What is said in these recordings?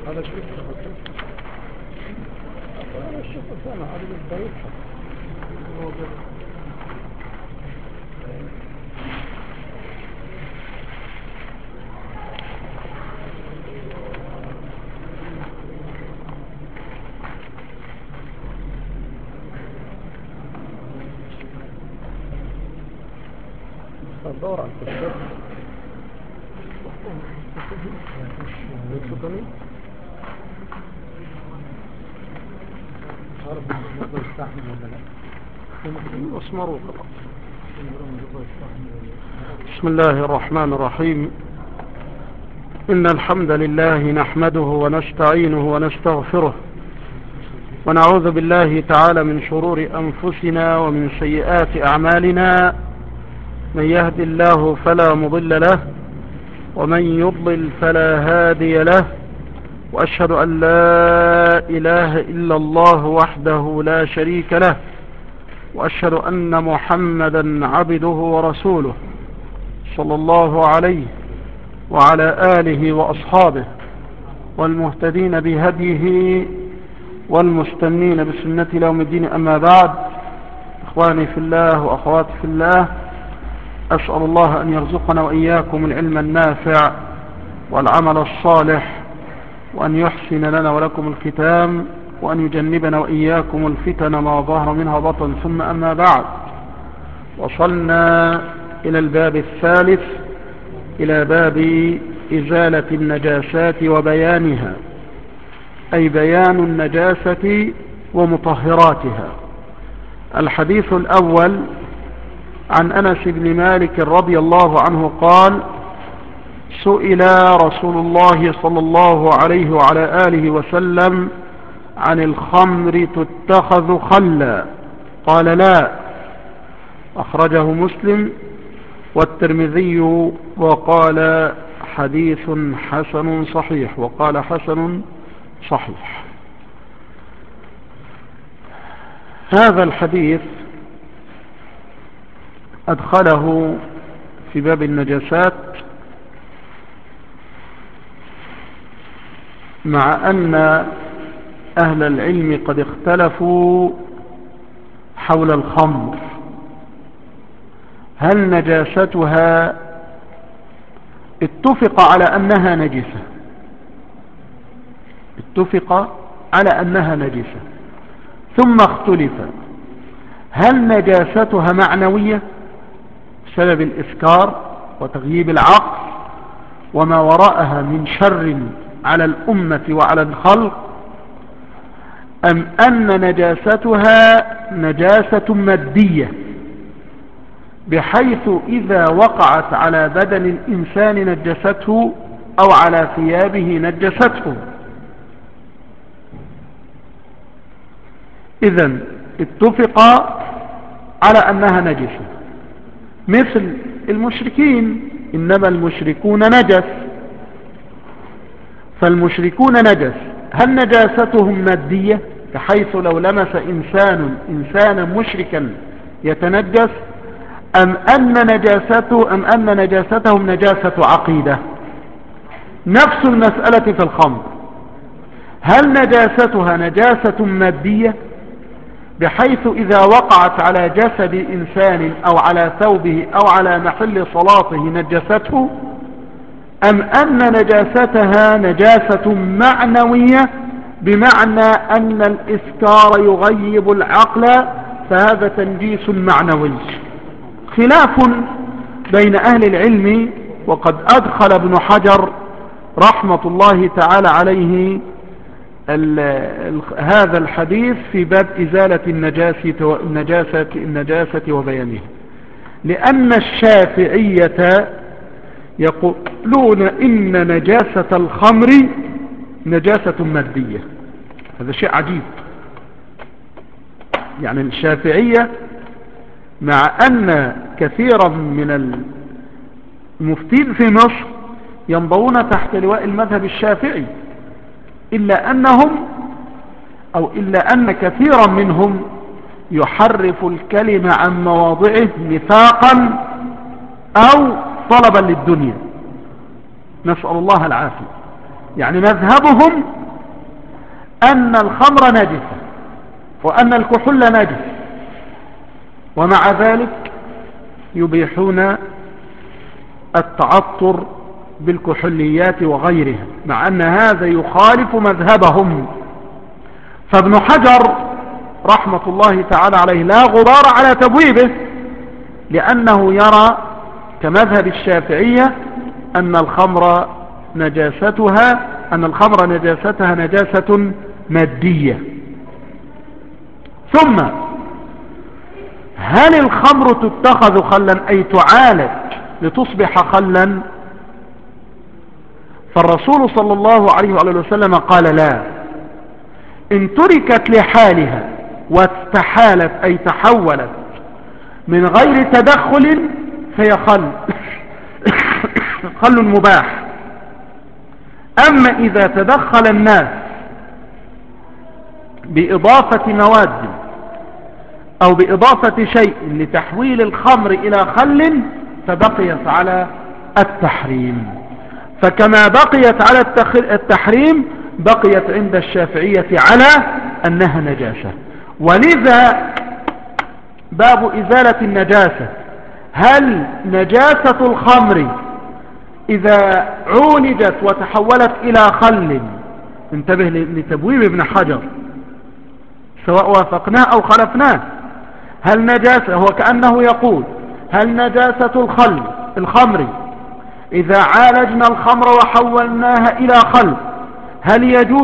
هذا شيء هذا الشيء أنا هذا بالطريق الدور على التفكير السكني عارف الموضوع يستحمل ولا لا اسمروا فقط. بسم الله الرحمن الرحيم. إن الحمد لله نحمده ونستعينه ونستغفره ونعوذ بالله تعالى من شرور أنفسنا ومن سيئات أعمالنا. من يهد الله فلا مضل له ومن يضلل فلا هادي له، وأشهد أن لا إله إلا الله وحده لا شريك له، وأشهد أن محمدا عبده ورسوله صلى الله عليه وعلى آله وأصحابه والمهتدين بهديه والمستنين بسنة يوم الدين. أما بعد، إخواني في الله وأخواتي في الله، أسأل الله أن يرزقنا وإياكم العلم النافع والعمل الصالح، وأن يحسن لنا ولكم الختام، وأن يجنبنا وإياكم الفتن ما ظهر منها بطن. ثم أما بعد، وصلنا إلى الباب الثالث، إلى باب إزالة النجاسات وبيانها، أي بيان النجاسة ومطهراتها. الحديث الأول عن أنس بن مالك رضي الله عنه قال: سئل رسول الله صلى الله عليه وعلى آله وسلم عن الخمر تتخذ خلا؟ قال: لا. أخرجه مسلم والترمذي وقال حديث حسن صحيح، وقال حسن صحيح. هذا الحديث أدخله في باب النجاسات، مع أن أهل العلم قد اختلفوا حول الخمر، هل نجاستها اتفق على أنها نجسة، اتفق على أنها نجسة، ثم اختلف هل نجاستها معنوية بسبب الإسكار وتغييب العقل وما وراءها من شر على الأمة وعلى الخلق، أم أن نجاستها نجاسة مادية بحيث إذا وقعت على بدن الإنسان نجسته أو على ثيابه نجسته. إذن اتفق على أنها نجسة، مثل المشركين، إنما المشركون نجس، فالمشركون نجس. هل نجاستهم مادية بحيث لو لمس إنسانا مشركا يتنجس، أم أن نجاستهم نجاسة عقيدة؟ نفس المسألة في الخمر، هل نجاستها نجاسة مادية بحيث إذا وقعت على جسد إنسان أو على ثوبه أو على محل صلاته نجسته، أم أن نجاستها نجاسة معنوية بمعنى أن الإسكار يغيب العقل، فهذا تنجيس معنوي. خلاف بين أهل العلم، وقد أدخل ابن حجر رحمة الله تعالى عليه هذا الحديث في باب إزالة النجاسة وبيانها، لأن الشافعية يقولون إن نجاسة الخمر نجاسة مادية. هذا شيء عجيب، يعني الشافعية مع أن كثيرا من المفتين في مصر ينضوون تحت لواء المذهب الشافعي، إلا أن كثيرا منهم يحرف الكلمة عن مواضعه نفاقا أو طلبا للدنيا، نسأل الله العافية. يعني مذهبهم أن الخمر نجسة وأن الكحول نجس، ومع ذلك يبيحون التعطر بالكحوليات وغيرها، مع أن هذا يخالف مذهبهم. فابن حجر رحمة الله تعالى عليه لا غبار على تبويبه، لأنه يرى كمذهب الشافعية أن الخمر نجاستها نجاسة مادية. ثم هل الخمر تتخذ خلا أي تعالج لتصبح خلا؟ فالرسول صلى الله عليه وآله وسلم قال لا، إن تركت لحالها واستحالت أي تحولت من غير تدخل فهي خل مباح. أما إذا تدخل الناس بإضافة مواد أو بإضافة شيء لتحويل الخمر إلى خل فبقيت على التحريم. فكما بقيت على التحريم بقيت عند الشافعية على أنها نجاسة. ولذا باب إزالة النجاسة، هل نجاسة الخمر إذا عولجت وتحولت إلى خل، انتبه لتبويب ابن حجر سواء وافقناه أو خلفناه، هل نجاسة، هو كأنه يقول هل نجاسة الخمر إذا عالجنا الخمر وحولناها إلى خل هل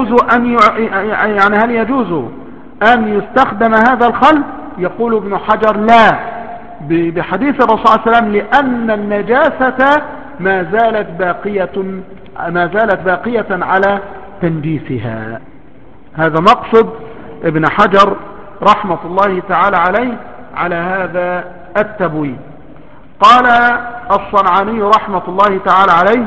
يجوز أن يستخدم هذا الخل؟ يقول ابن حجر لا، بحديث الرسول صلى الله عليه وسلم، لأن النجاسة ما زالت باقية على تنجيسها. هذا مقصد ابن حجر رحمة الله تعالى عليه على هذا التبويب. قال الصنعاني رحمة الله تعالى عليه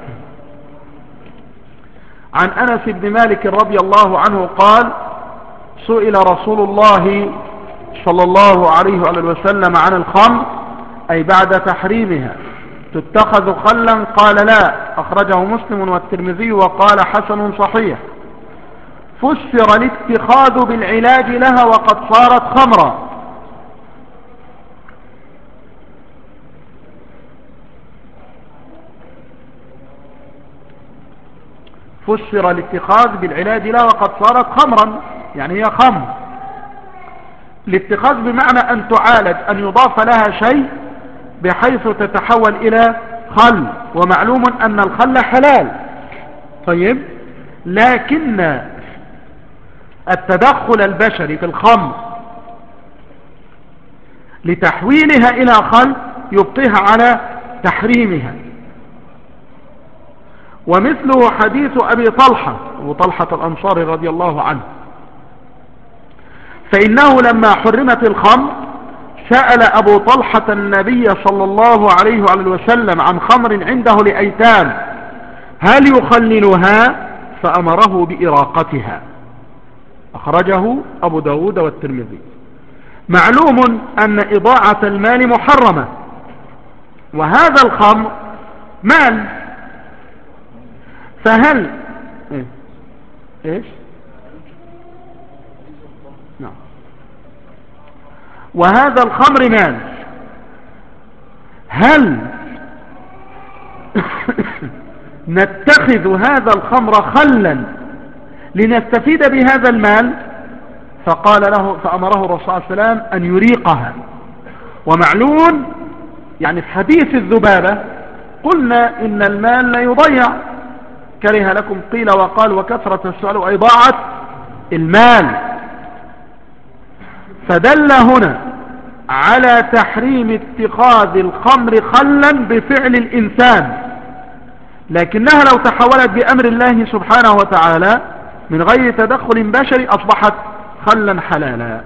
عن أنس بن مالك رضي الله عنه قال سئل رسول الله صلى الله عليه وسلم عن الخمر أي بعد تحريمها تتخذ خلا؟ قال لا، أخرجه مسلم والترمذي وقال حسن صحيح. فسر الاتخاذ بالعلاج لها وقد صارت خمرا. فسر الاتخاذ بالعلاج لها وقد صارت خمرا، يعني هي خمر. الاتخاذ بمعنى أن تعالج، أن يضاف لها شيء بحيث تتحول إلى خل، ومعلوم أن الخل حلال. طيب، لكن التدخل البشري في الخمر لتحويلها إلى خل يبقيها على تحريمها. ومثله حديث أبي طلحة الأنصاري رضي الله عنه، فإنه لما حرمت الخمر سأل أبو طلحة النبي صلى الله عليه وسلم عن خمر عنده لأيتام هل يخللها؟ فأمره بإراقتها. أخرجه أبو داود والترمذي. معلوم أن إضاعة المال محرمة، وهذا الخمر مال، فهل إيش؟ نعم. وهذا الخمر مال، هل نتخذ هذا الخمر خلا لنستفيد بهذا المال؟ فأمره الرسول صلى الله عليه وسلم أن يريقها. ومعلوم يعني في حديث الذبابة قلنا إن المال لا يضيع، كره لكم قيل وقال وكثرة السؤال وإضاعة المال. فدل هنا على تحريم اتخاذ الخمر خلا بفعل الإنسان، لكنها لو تحولت بأمر الله سبحانه وتعالى من غير تدخل بشري أصبحت خلا حلالا.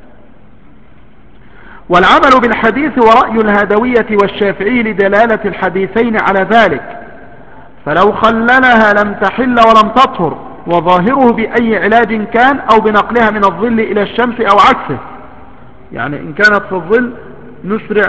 والعمل بالحديث ورأي الهدوية والشافعي لدلالة الحديثين على ذلك، فلو خللها لم تحل ولم تطهر، وظاهره بأي علاج كان أو بنقلها من الظل إلى الشمس أو عكسه. يعني إن كانت في الظل نسرع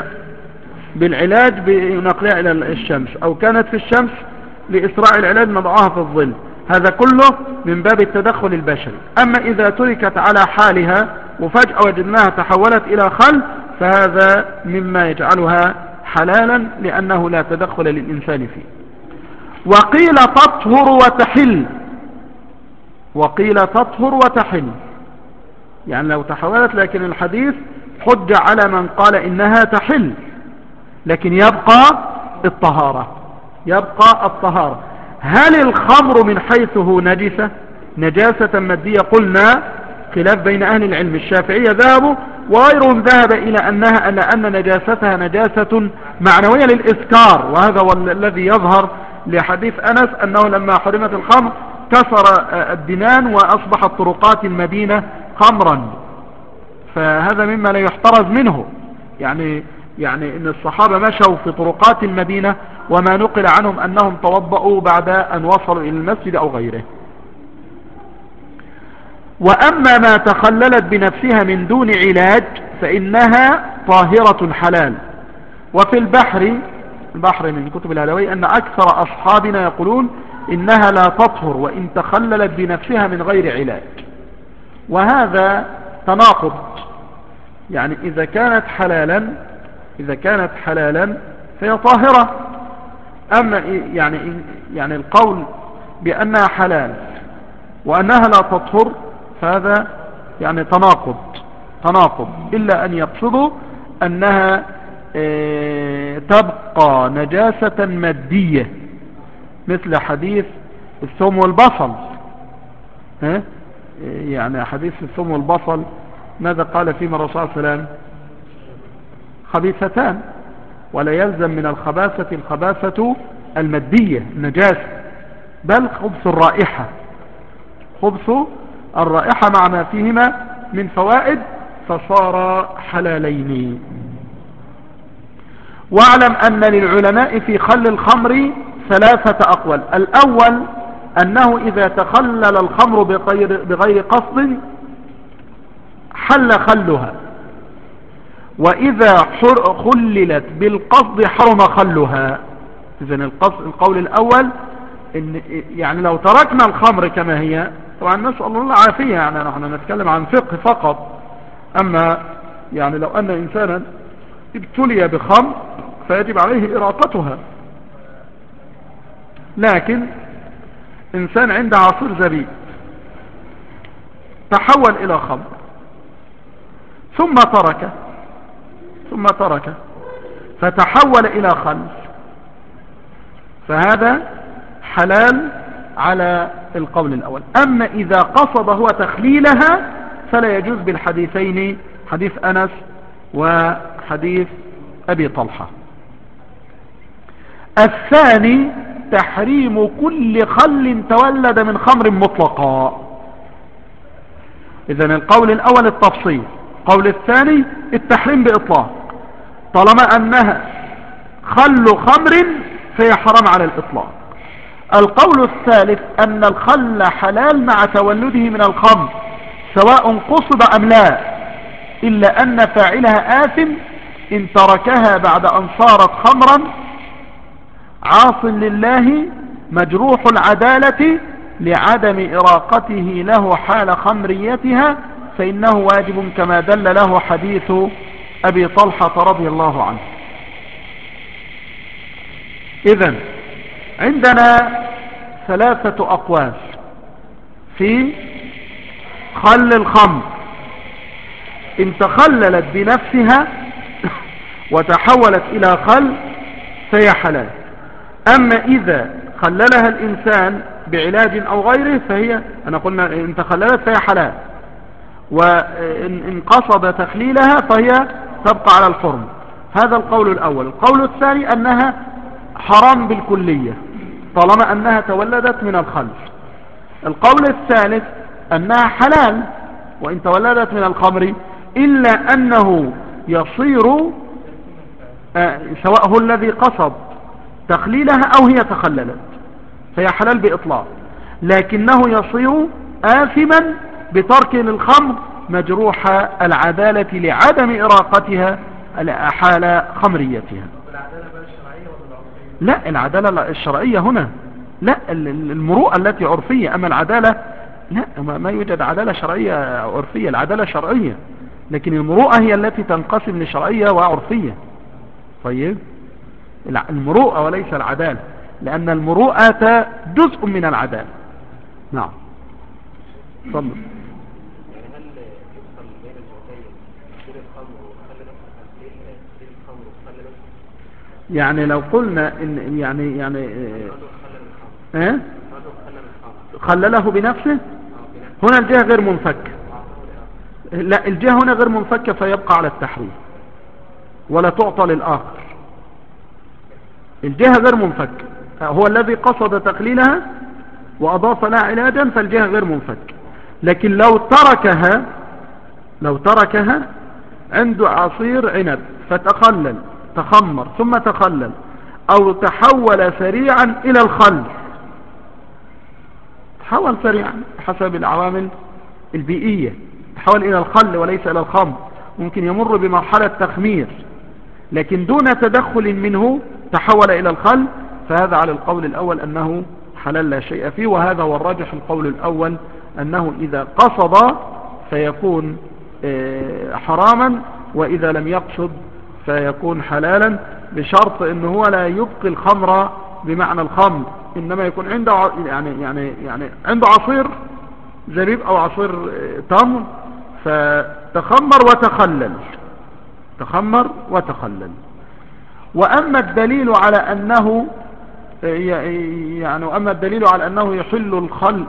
بالعلاج بنقلها إلى الشمس، أو كانت في الشمس لإسراع العلاج نضعها في الظل. هذا كله من باب التدخل البشري. أما إذا تركت على حالها وفجأة وجدناها تحولت إلى خل فهذا مما يجعلها حلالا لأنه لا تدخل للإنسان فيه. وقيل تطهر وتحل، وقيل تطهر وتحل، يعني لو تحولت، لكن الحديث حج على من قال إنها تحل، لكن يبقى الطهارة، يبقى الطهارة. هل الخمر من حيثه نجاسة مادية؟ قلنا خلاف بين أهل العلم. الشافعية ذهبوا وغيرهم ذهب إلى أن نجاستها نجاسة معنوية للإسكار، وهذا هو الذي يظهر لحديث أنس أنه لما حرمت الخمر كسر الدنان وأصبحت طرقات المدينة خمرا، فهذا مما لا يحترز منه. يعني ان الصحابة مشوا في طرقات المدينة وما نقل عنهم انهم توضؤوا بعد ان وصلوا الى المسجد او غيره. واما ما تخللت بنفسها من دون علاج فانها طاهرة حلال. وفي البحر من كتب الهلوي ان اكثر اصحابنا يقولون انها لا تطهر وان تخللت بنفسها من غير علاج، وهذا تناقض. يعني إذا كانت حلالا فهي طاهرة. أما يعني القول بأنها حلال وأنها لا تطهر فهذا يعني تناقض، إلا أن يقصدوا أنها تبقى نجاسة مادية، مثل حديث الثوم والبصل. يعني حديث الثوم والبصل ماذا قال فيما الرسول صلى الله عليه وسلم؟ خبيثتان، ولا يلزم من الخباثة المادية النجاسة، بل خبث الرائحة مع ما فيهما من فوائد، فصار حلالين. واعلم أن للعلماء في خل الخمر 3 أقوال. الأول أنه إذا تخلل الخمر بغير قصد حل خلها، وإذا خللت بالقصد حرم خلها. إذن القول الأول إن يعني لو تركنا الخمر كما هي، طبعا نسأل الله العافية، يعني نحن نتكلم عن فقه فقط. أما يعني لو أن إنسانا ابتلي بخمر فيجب عليه إراقتها، لكن إنسان عنده عصير زبيب تحول إلى خمر ثم ترك فتحول إلى خل، فهذا حلال على القول الأول. أما إذا قصد هو تخليلها فلا يجوز بالحديثين، حديث أنس وحديث أبي طلحة. الثاني تحريم كل خل تولد من خمر مطلقا. إذن القول الأول التفصيل، القول الثاني التحريم بإطلاق، طالما أنها خل خمر فهي حرام على الإطلاق. القول الثالث أن الخل حلال مع تولده من الخمر سواء قصد أم لا، إلا أن فاعلها آثم إن تركها بعد أن صارت خمرا، عاص لله مجروح العدالة لعدم إراقته له حال خمريتها، فإنه واجب كما دل له حديث أبي طلحة رضي الله عنه. إذن عندنا 3 أقوال في خل الخمر. إن تخللت بنفسها وتحولت إلى خل فهي حلال. أما إذا خللها الإنسان بعلاج أو غيره فهي، أنا قلنا إن تخللت فهي حلال، وإن قصد تخليلها فهي تبقى على الحرم. هذا القول الأول. القول الثاني أنها حرام بالكلية طالما أنها تولدت من الخل. القول الثالث أنها حلال وإن تولدت من الخمر، إلا أنه يصير سواء هو الذي قصد تخليلها أو هي تخللت فهي حلال بإطلاق، لكنه يصير آثما بترك للخمر مجروح العدالة لعدم إراقتها حال خمريتها. لا، العدالة الشرعية هنا لا، المروءة التي عرفية. أما العدالة لا، ما يوجد عدالة شرعية عرفية، العدالة شرعية، لكن المروءة هي التي تنقسم لشرعية وعرفية. طيب، المروءة وليس العدالة، لأن المروءة جزء من العدالة. نعم، تفضل. يعني هل يفصل بين الزوجين تحليل الخمر وخلي نفسه تحليل الخمر وخلي نفسه؟ يعني لو قلنا إن يعني رجل خلى من الخمر. إيه؟ رجل خلى من الخمر. خلله بنفسه. بنفسه. هنا الجهة غير منفكة. وأعطاه لآخر. لا، الجهة هنا غير منفكة، فيبقى على التحريم ولا تعطى للآخر. الجهة غير منفكة، هو الذي قصد تقليلها وأضاف لها علاجا، فالجهة غير منفكة. لكن لو تركها عنده عصير عنب فتخلل، تخمر ثم تخلل، أو تحول سريعا إلى الخل، تحول سريعا حسب العوامل البيئية، تحول إلى الخل وليس إلى الخمر. ممكن يمر بمرحلة تخمير، لكن دون تدخل منه تحول إلى الخل، فهذا على القول الأول أنه حلال لا شيء فيه. وهذا هو الراجح، القول الأول أنه إذا قصد فيكون حراما، وإذا لم يقصد فيكون حلالا، بشرط أنه هو لا يبقي الخمر بمعنى الخمر، إنما يكون عنده يعني عنده عصير زبيب أو عصير تمر، فتخمر وتخلل، تخمر وتخلل. وأما الدليل على أنه أما الدليل على أنه يحل الخل،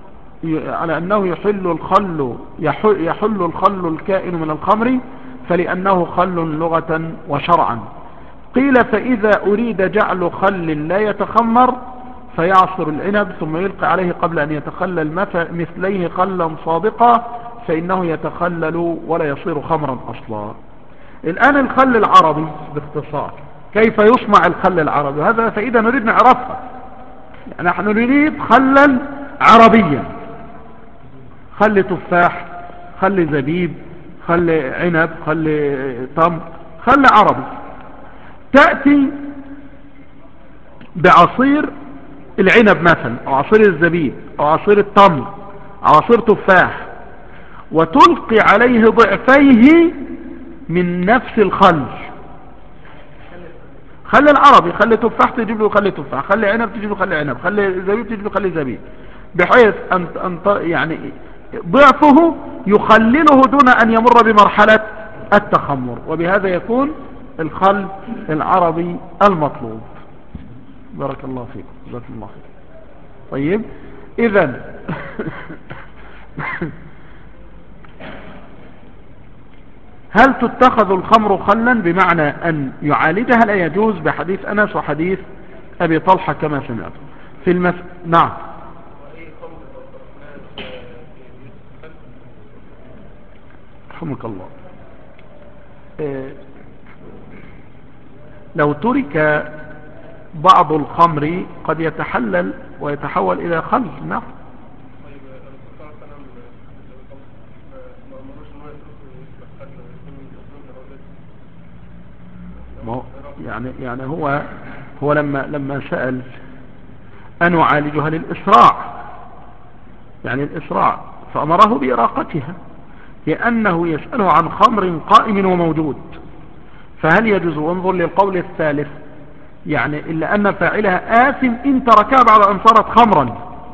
يحل الخل الكائن من الخمر، فلأنه خل لغة وشرعا. قيل فإذا أريد جعل خل لا يتخمر فيعصر العنب ثم يلقي عليه قبل أن يتخلل مثليه خلا صادقا، فإنه يتخلل ولا يصير خمرا أصلا. الآن الخل العربي باختصار، كيف يصنع الخل العربي؟ هذا فإذا نريد نعرفها. يعني نحن نريد خلا عربيا، خل تفاح، خل زبيب، خل عنب، خل تمر، خل عربي. تأتي بعصير العنب مثلا، أو عصير الزبيب، أو عصير التمر، أو عصير تفاح، وتلقي عليه ضعفيه من نفس الخل. خل العربي، خل تفاح تجيب له خل تفاح، خل عنب تجيب له خل عنب، خل زبيب تجيب له خل زبيب، بحيث أن يعني ضعفه يخلله دون أن يمر بمرحلة التخمر، وبهذا يكون الخل العربي المطلوب. بارك الله فيك، جزاك الله خير. طيب، إذن هل تتخذ الخمر خلا بمعنى أن يعالجها؟ لا يجوز، بحديث أنس وحديث أبي طلحة كما سمعت في نعم. رحمك الله. لو ترك بعض الخمر قد يتحلل ويتحول إلى خل. نعم. طيب الرسول صلى الله عليه وسلم في حديث أبي طلحة ما أمروش إن هو يتركه ويصبح خل ويكون مسلوب لأولاده. يعني هو لما سأل أن يعالجها للإسراع، يعني الإسراع، فأمره بإراقتها، لأنه يسأله عن خمر قائم وموجود، فهل يجوز؟ وانظر للقول الثالث، يعني إلا أن فاعلها آثم إن تركها بعد أن صارت خمرا.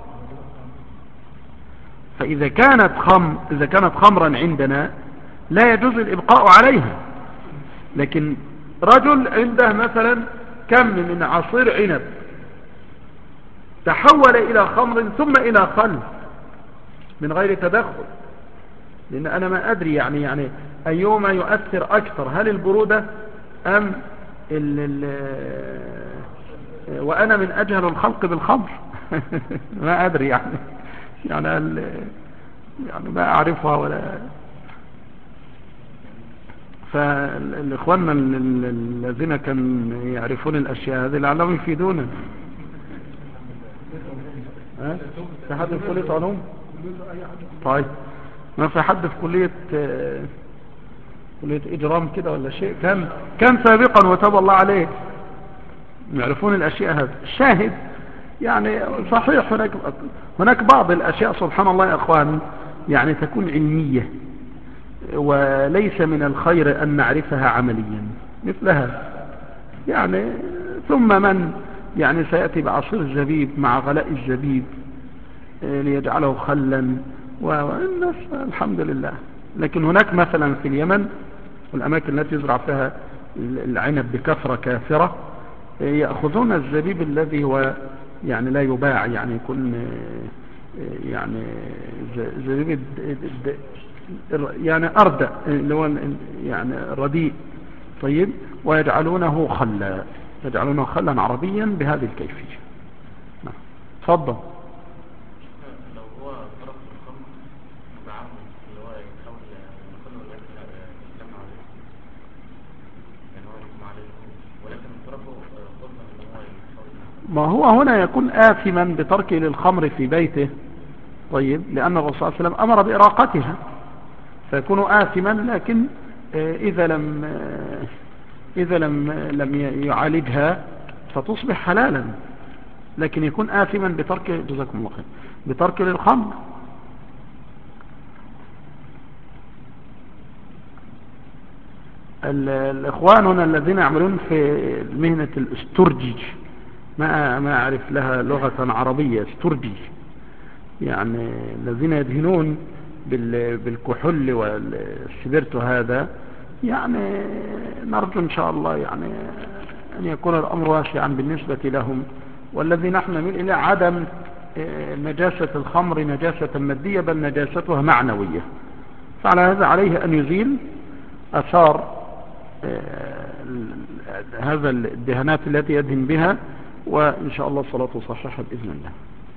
فإذا كانت خمرا عندنا لا يجوز الإبقاء عليها. لكن رجل عنده مثلا كم من عصير عنب تحول إلى خمر ثم إلى خل من غير تدخل، لأن أنا ما أدري يعني أيهما يؤثر أكثر، هل البرودة أم وأنا من أجهل الخلق بالخمر ما أدري يعني ما أعرفها ولا. فالإخوان الذين كانوا يعرفون الأشياء هذه لعلهم يفيدونا. في حد في كلية علوم؟ طيب، ما في حد في كلية إجرام كده ولا شيء كان سابقا وتاب الله عليه يعرفون الأشياء هذه. الشاهد يعني صحيح هناك بعض الأشياء سبحان الله يا أخوان يعني تكون علمية، وليس من الخير أن نعرفها عمليا مثلها. يعني ثم من يعني سيأتي بعصير الزبيب مع غلاء الزبيب ليجعله خلا والناس الحمد لله. لكن هناك مثلا في اليمن والأماكن التي يزرع فيها العنب بكثرة كافرة يأخذون الزبيب الذي هو يعني لا يباع، يعني يكون يعني زبيب يعني أردأ اللي هو يعني رديء طيب، ويجعلونه خلا، يجعلونه خلا عربيا بهذه الكيفية. نعم تفضل. لو هو طرف الخمر مبعهم اللي هو يحاول يقنن الناس يجتمع عليه، يعني هو مع الاسم، ولكن طرفه قربا ان هو يحاول. ما هو هنا يكون آثما بتركه للخمر في بيته، طيب، لأن الرسول صلى الله عليه وسلم أمر بإراقتها، فيكون آثما. لكن إذا لم يعالجها فتصبح حلالا، لكن يكون آثما بترك، جزاكم الله خير، بترك للخمر. الإخواننا الذين يعملون في مهنة الاسترجي، ما أعرف لها لغة عربية، استرجي، يعني الذين يدهنون بالكحول والسبرت هذا، يعني نرجو إن شاء الله يعني أن يكون الأمر واسعا بالنسبة لهم. والذي نحن نميل إلى عدم نجاسة الخمر نجاسة مادية، بل نجاستها معنوية. فعلى هذا عليه أن يزيل أثار هذا الدهانات التي يدهن بها، وإن شاء الله الصلاة صحيحة بإذن الله.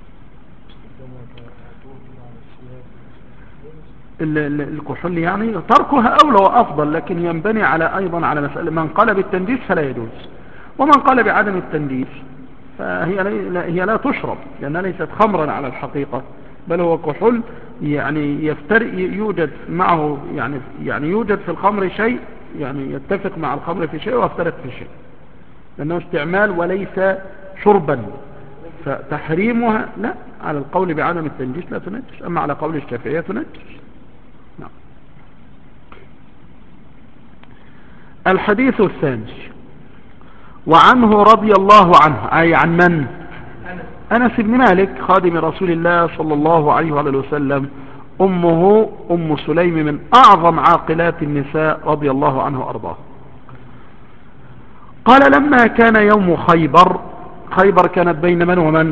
الكحول يعني تركها أولى وأفضل، لكن ينبني على أيضا على مسألة من قال بالتنديس فلا يجوز، ومن قال بعدم التنديس فهي لا تشرب، لأنها ليست خمرا على الحقيقة، بل هو كحول يعني يوجد معه يعني يوجد في الخمر شيء، يعني يتفق مع الخمر في شيء ويفترق في شيء، لأنه استعمال وليس شربا. فتحريمها لا، على القول بعدم التنجيس لا تنجس، أما على قول الشافعية تنجس. نعم. الحديث الثاني، وعنه رضي الله عنه، أي عن من؟ أنس بن مالك خادم رسول الله صلى الله عليه وآله وسلم، أمه أم سليم من أعظم عاقلات النساء رضي الله عنه وأرضاه. قال لما كان يوم خيبر، خيبر كانت بين من ومن؟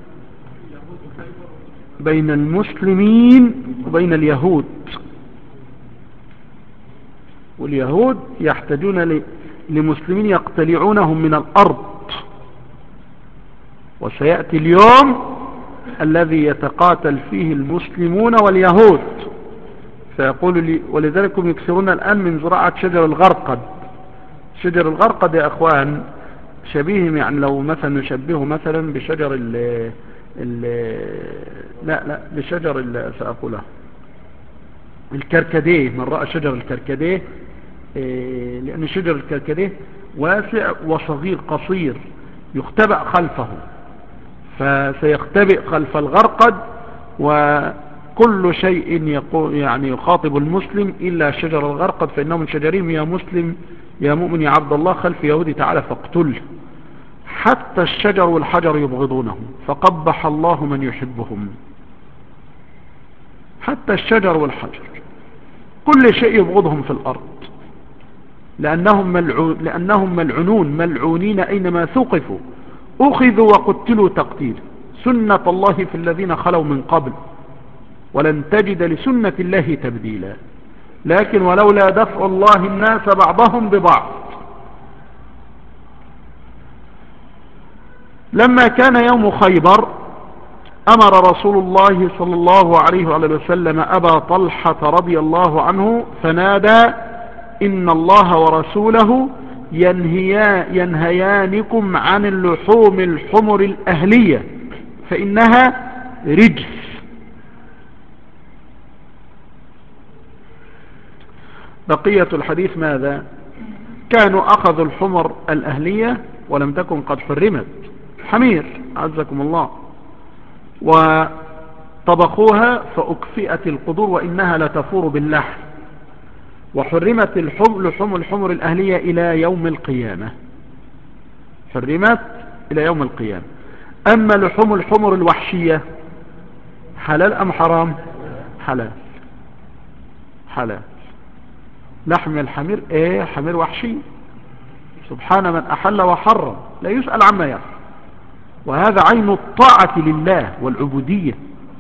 بين المسلمين وبين اليهود، واليهود يحتاجون لمسلمين يقتلعونهم من الأرض. وسيأتي اليوم الذي يتقاتل فيه المسلمون واليهود، فيقول لي ولذلك هم يكثرون الآن من زراعة شجر الغرقد. شجر الغرقد يا أخوان شبيه، يعني لو مثلا نشبهه مثلا بشجر لا بشجر سأقوله الكركديه. من رأى شجر الكركديه، لأن شجر الكركديه واسع وصغير قصير يختبأ خلفه، فسيختبئ خلف الغرقد، وكل شيء يعني يخاطب المسلم إلا شجر الغرقد، فإنه من شجرهم يا مسلم يا مؤمن يا عبد الله خلف يهودي تعالى فاقتله. حتى الشجر والحجر يبغضونه، فقبح الله من يحبهم. حتى الشجر والحجر كل شيء يبغضهم في الأرض، لأنهم ملعونون ملعونين أينما ثقفوا، أخذوا وقتلوا تقتيل. سنة الله في الذين خلوا من قبل، ولن تجد لسنة الله تبديلا. لكن ولولا دفع الله الناس بعضهم ببعض. لما كان يوم خيبر أمر رسول الله صلى الله عليه وسلم أبا طلحة رضي الله عنه فنادى: إن الله ورسوله ينهيانكم عن اللحوم الحمر الأهلية فإنها رجس. بقية الحديث ماذا؟ كانوا أخذوا الحمر الأهلية ولم تكن قد حرمت. حمير عزكم الله. وطبخوها فأكفئت القدور وإنها لتفور باللحم، وحرمت لحوم الحمر الأهلية إلى يوم القيامة، حرمت إلى يوم القيامة. أما لحوم الحمر الوحشية حلال أم حرام؟ حلال، حلال. لحم الحمير ايه؟ حمير وحشي، سبحان من أحل وحرم، لا يسأل عما يفعل، وهذا عين الطاعة لله والعبودية.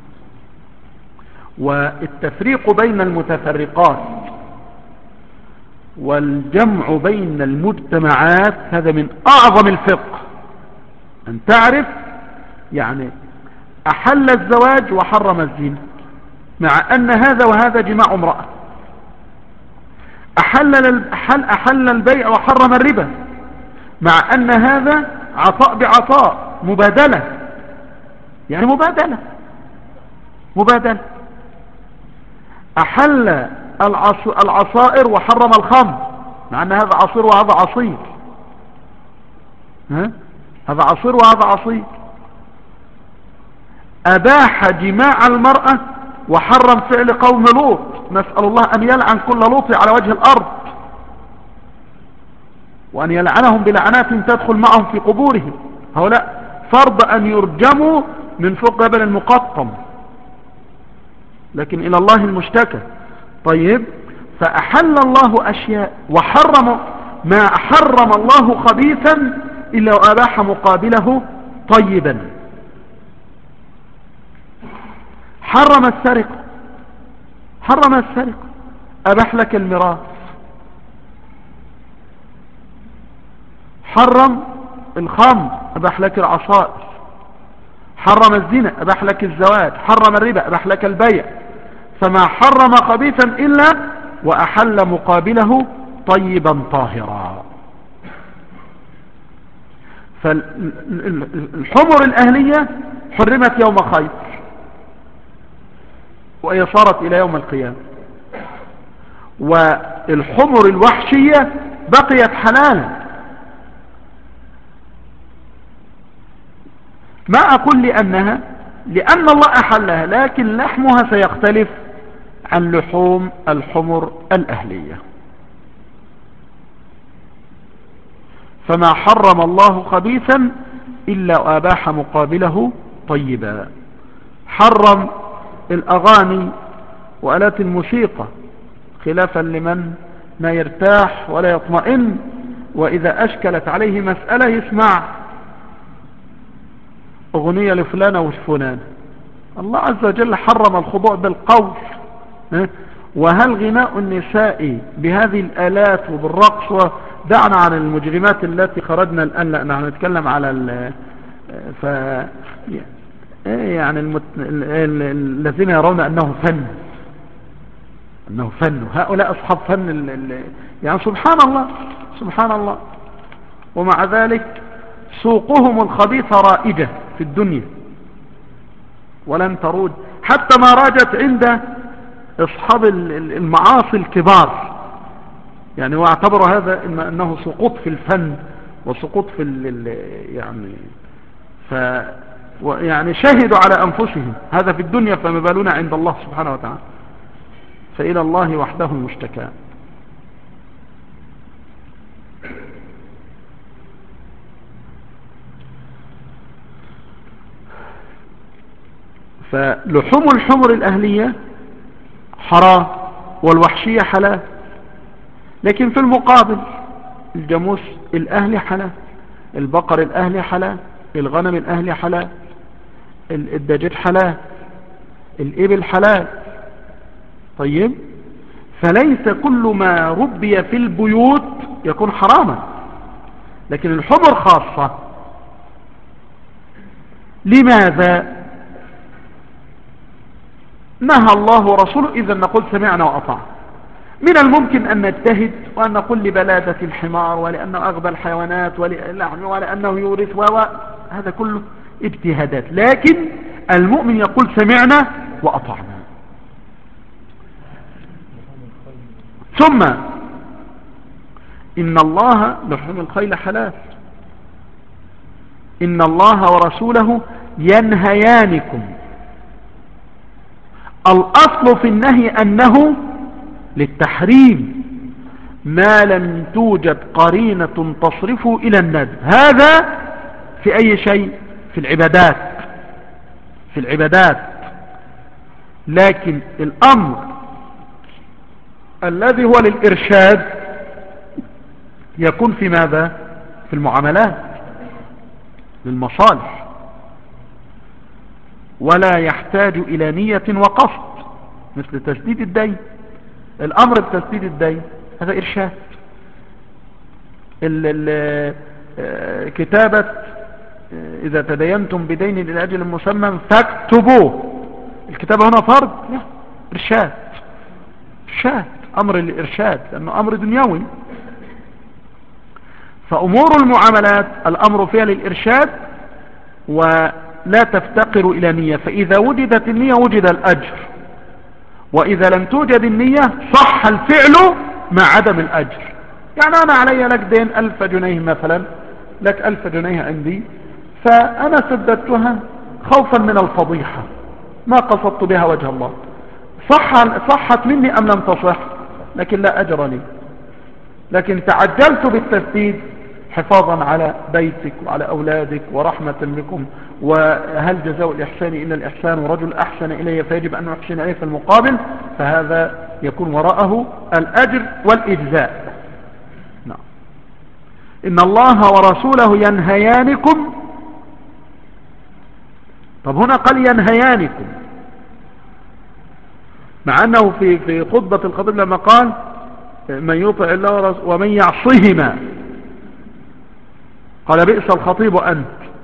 والتفريق بين المتفرقات والجمع بين المجتمعات هذا من أعظم الفقه، أن تعرف يعني أحل الزواج وحرم الزنا، مع أن هذا وهذا جماع امرأة. أحل البيع وحرم الربا، مع أن هذا عطاء بعطاء، مبادلة، يعني مبادلة. أحل العصائر وحرم الخمر، مع أن هذا عصير وهذا عصير، هذا عصير وهذا عصير. أباح جماع المرأة وحرم فعل قوم لوط، نسأل الله أن يلعن كل لوط على وجه الأرض، وأن يلعنهم بلعنات تدخل معهم في قبورهم. هؤلاء فرض أن يرجموا من فوق جبل المقطم، لكن إلى الله المشتكى. طيب، فأحل الله أشياء وحرم ما حرم الله خبيثا إلا وأباح مقابله طيبا. حرم السرقة، أباح لك الميراث. حرم الخمر، أباح لك العصائر. حرم الزنا، أباح لك الزواج. حرم الربا، أباح لك البيع. فما حرم خبيثا إلا وأحل مقابله طيبا طاهرا. فالحمر الأهلية حرمت يوم خيبر، وهي صارت إلى يوم القيامة. والحمر الوحشية بقيت حلالا. ما أقول لأن الله أحلها، لكن لحمها سيختلف عن لحوم الحمر الأهلية. فما حرم الله خبيثا إلا أباح مقابله طيبا. حرم الأغاني وآلات الموسيقى، خلافا لمن لا يرتاح ولا يطمئن، وإذا أشكلت عليه مسألة يسمع أغنية لفلانة وفلان. الله عز وجل حرم الخضوع بالقول. وهل غناء النساء بهذه الآلات وبالرقص؟ ودعنا عن المجرمات التي خرجنا الآن، لا نحن نتكلم على يعني الذين يرون أنه فن، هؤلاء أصحاب فن يعني سبحان الله. ومع ذلك سوقهم الخبيثة رائجة في الدنيا ولن تروج، حتى ما راجت عند أصحاب المعاصي الكبار، يعني واعتبروا هذا أنه سقوط في الفن وسقوط في يعني شهدوا على أنفسهم هذا في الدنيا، فما بالنا عند الله سبحانه وتعالى. فإلى الله وحده المشتكى. فلحوم الحمر الأهلية حرام والوحشية حلال، لكن في المقابل الجاموس الأهلي حلال، البقر الأهلي حلال، الغنم الأهلي حلال، الدجاج حلال، الإبل حلال. طيب، فليس كل ما ربي في البيوت يكون حراما، لكن الحمر خاصة. لماذا؟ نهى الله ورسوله، إذا نقول سمعنا وأطعنا. من الممكن أن نجتهد وأن نقول لبلادة الحمار ولأنه أغبى الحيوانات ولأنه يورث هذا كله اجتهادات، لكن المؤمن يقول سمعنا وأطعنا. ثم إن الله لحوم الخيل حلال، إن الله ورسوله ينهيانكم. الأصل في النهي أنه للتحريم ما لم توجد قرينة تصرفه إلى الندب. هذا في أي شيء؟ في العبادات، في العبادات. لكن الأمر الذي هو للإرشاد يكون في ماذا؟ في المعاملات، للمصالح، ولا يحتاج إلى نية وقصد، مثل تسديد الدين. الأمر بتسديد الدين هذا إرشاد. كتابة إذا تدينتم بدين إلى أجل مسمى فاكتبوه، الكتابة هنا فرض؟ لا، إرشاد، إرشاد، أمر الإرشاد، لأنه أمر دنيوي. فأمور المعاملات الأمر فيها للإرشاد ولا تفتقر إلى نية، فإذا وجدت النية وجد الأجر، وإذا لم توجد النية صح الفعل مع عدم الأجر. يعني أنا علي لك دين 1000 جنيه مثلا، لك 1000 جنيه عندي، فأنا سددتها خوفا من الفضيحة، ما قصدت بها وجه الله، صحت مني أم لم تصح؟ لكن لا أجر لي. لكن تعجلت بالتسديد حفاظا على بيتك وعلى أولادك ورحمة بكم، وهل جزاء الإحسان إلا الإحسان، ورجل أحسن إلي فيجب أن أحسن إليه في المقابل، فهذا يكون وراءه الأجر والإجزاء. نعم. إن الله ورسوله ينهيانكم. طب هنا قال ينهيانكم، مع أنه في خطبة الخطيب لما قال من يطع الله ورسوله ومن يعصهما، قال بئس الخطيب أنت،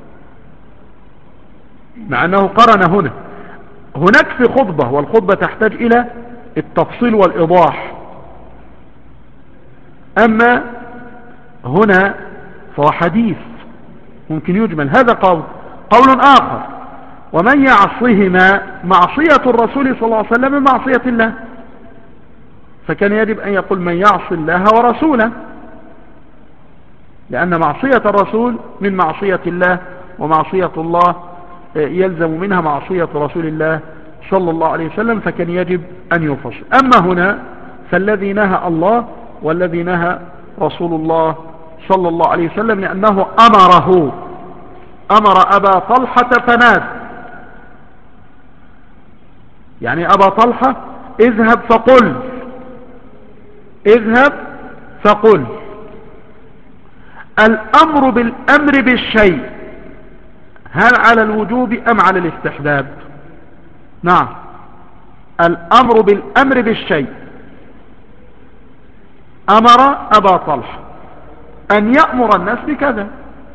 مع أنه قرن هنا. هناك في خطبة، والخطبة تحتاج إلى التفصيل والإيضاح، أما هنا فهو حديث ممكن يجمل. هذا قول آخر، ومن يعصهما معصية الرسول صلى الله عليه وسلم من معصية الله، فكان يجب أن يقول من يعصي الله ورسوله، لأن معصية الرسول من معصية الله، ومعصية الله يلزم منها معصية رسول الله صلى الله عليه وسلم، فكان يجب أن يفصل. أما هنا فالذي نهى الله والذي نهى رسول الله صلى الله عليه وسلم، لأنه أمر أبا طلحة فناد، يعني أبا طلحة اذهب فقل، اذهب فقل. الأمر بالأمر بالشيء هل على الوجوب أم على الاستحباب؟ نعم، الأمر بالأمر بالشيء. أمر أبا طلحة أن يأمر الناس بكذا،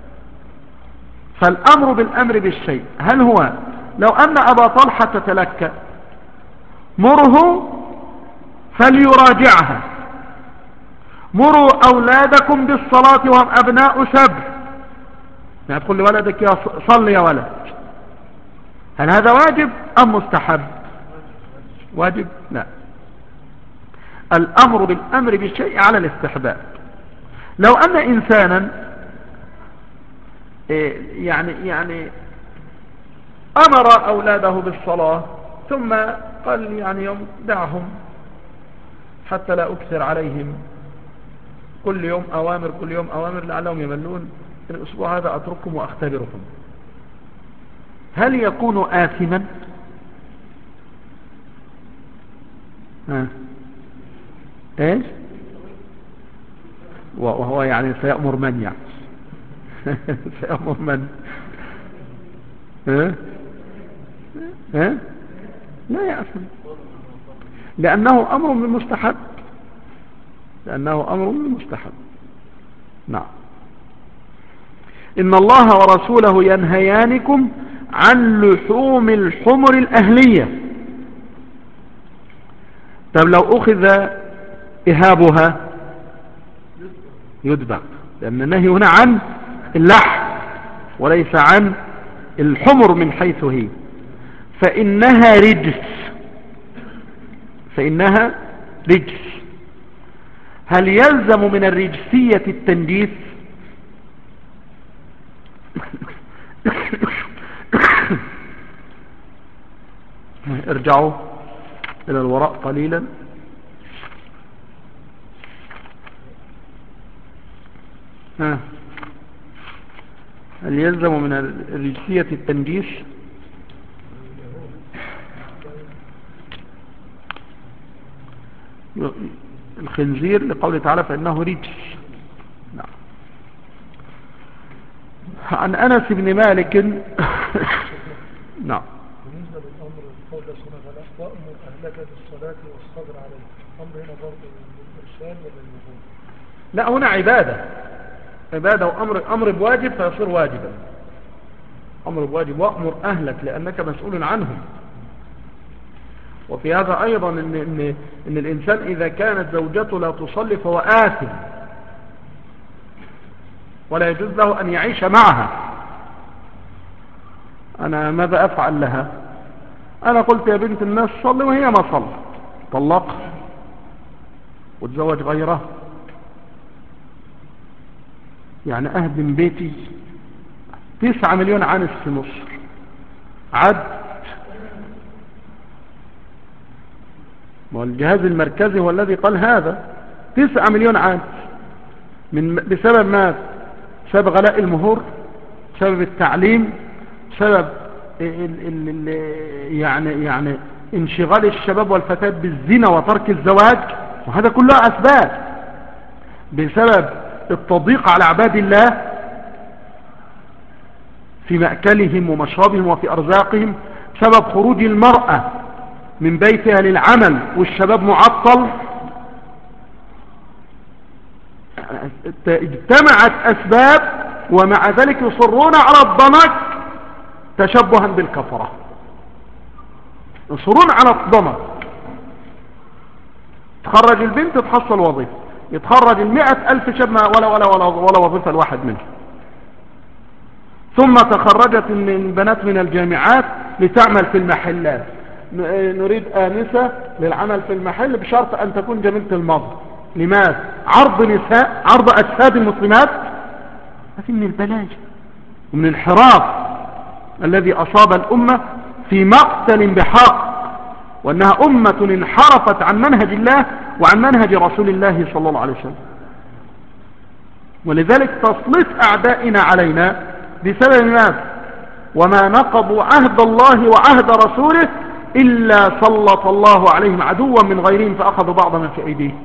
فالأمر بالأمر بالشيء هل هو لو أن أبا طلحة تلكأ مره فليراجعها، مروا أولادكم بالصلاة وهم أبناء 7، يعني تقول لولدك يا صل يا ولد، هل هذا واجب أم مستحب؟ واجب؟ لا، الأمر بالأمر بالشيء على الاستحباب. لو أن إنسانا يعني أمر أولاده بالصلاة ثم قال يعني يوم دعهم حتى لا أكثر عليهم، كل يوم أوامر كل يوم أوامر لعلهم يملون، الأسبوع هذا أترككم وأختبركم، هل يكون آثما؟ ايش؟ وهو يعني سيأمر من يعني سيأمر من؟ لا يأثم، لأنه أمر من مستحب، لأنه أمر من مستحب. نعم. إن الله ورسوله ينهيانكم عن لحوم الحمر الأهلية. طب لو أخذ إهابها يدبق، لأن النهي هنا عن اللحم وليس عن الحمر من حيث هي، فإنها رجس، فإنها رجس. هل يلزم من الرجسية التنجيس؟ ارجعوا إلى الوراء قليلا. هل يلزم من الرجسية التنجيس؟ الخنزير لقوله تعالى فإنه رجس. نعم. عن أنس بن مالك نعم. بالنسبة للأمر القول سبحانه وتعالى وأمر أهلك بالصلاة والصبر عليه، أمر هنا برضه للإرشاد ولا للوجوب؟ لا، هنا عبادة وأمر بواجب فيصير واجبا. أمر بواجب وأمر أهلك لأنك مسؤول عنهم. وفي هذا أيضا إن الإنسان إذا كانت زوجته لا تصلي فهو آثم، ولا يجوز له أن يعيش معها. أنا ماذا أفعل لها؟ أنا قلت يا بنت الناس صلي وهي ما صلت، طلقها وتزوج غيرها. يعني أهدم بيتي 9 مليون عنس في مصر عد. والجهاز المركزي هو الذي قال هذا 9 مليون عنس بسبب ما؟ بسبب غلاء المهور، بسبب التعليم، بسبب يعني انشغال الشباب والفتاة بالزنا وترك الزواج، وهذا كله أسباب. بسبب التضييق على عباد الله في مأكلهم ومشربهم وفي أرزاقهم، بسبب خروج المرأة من بيتها للعمل والشباب معطل. اجتمعت أسباب ومع ذلك يصرون على الضنك تشبها بالكفرة، يصرون على الضنك. تخرج البنت تحصل وظيفة، يتخرج 100,000 شاب ولا وظيفة الواحد منهم. ثم تخرجت البنات من الجامعات لتعمل في المحلات. نريد آنسة للعمل في المحل بشرط أن تكون جميلة المظهر. لماذا؟ عرض نساء، عرض أجساد المسلمات. هذه من البلاجة ومن الانحراف الذي أصاب الأمة في مقتل بحق، وأنها أمة انحرفت عن منهج الله وعن منهج رسول الله صلى الله عليه وسلم. ولذلك تسلط أعدائنا علينا بسبب ماذا؟ وما نقضوا عهد الله وعهد رسوله إلا سلط الله عليهم عدوا من غيرهم فأخذوا بعض من في أيديهم.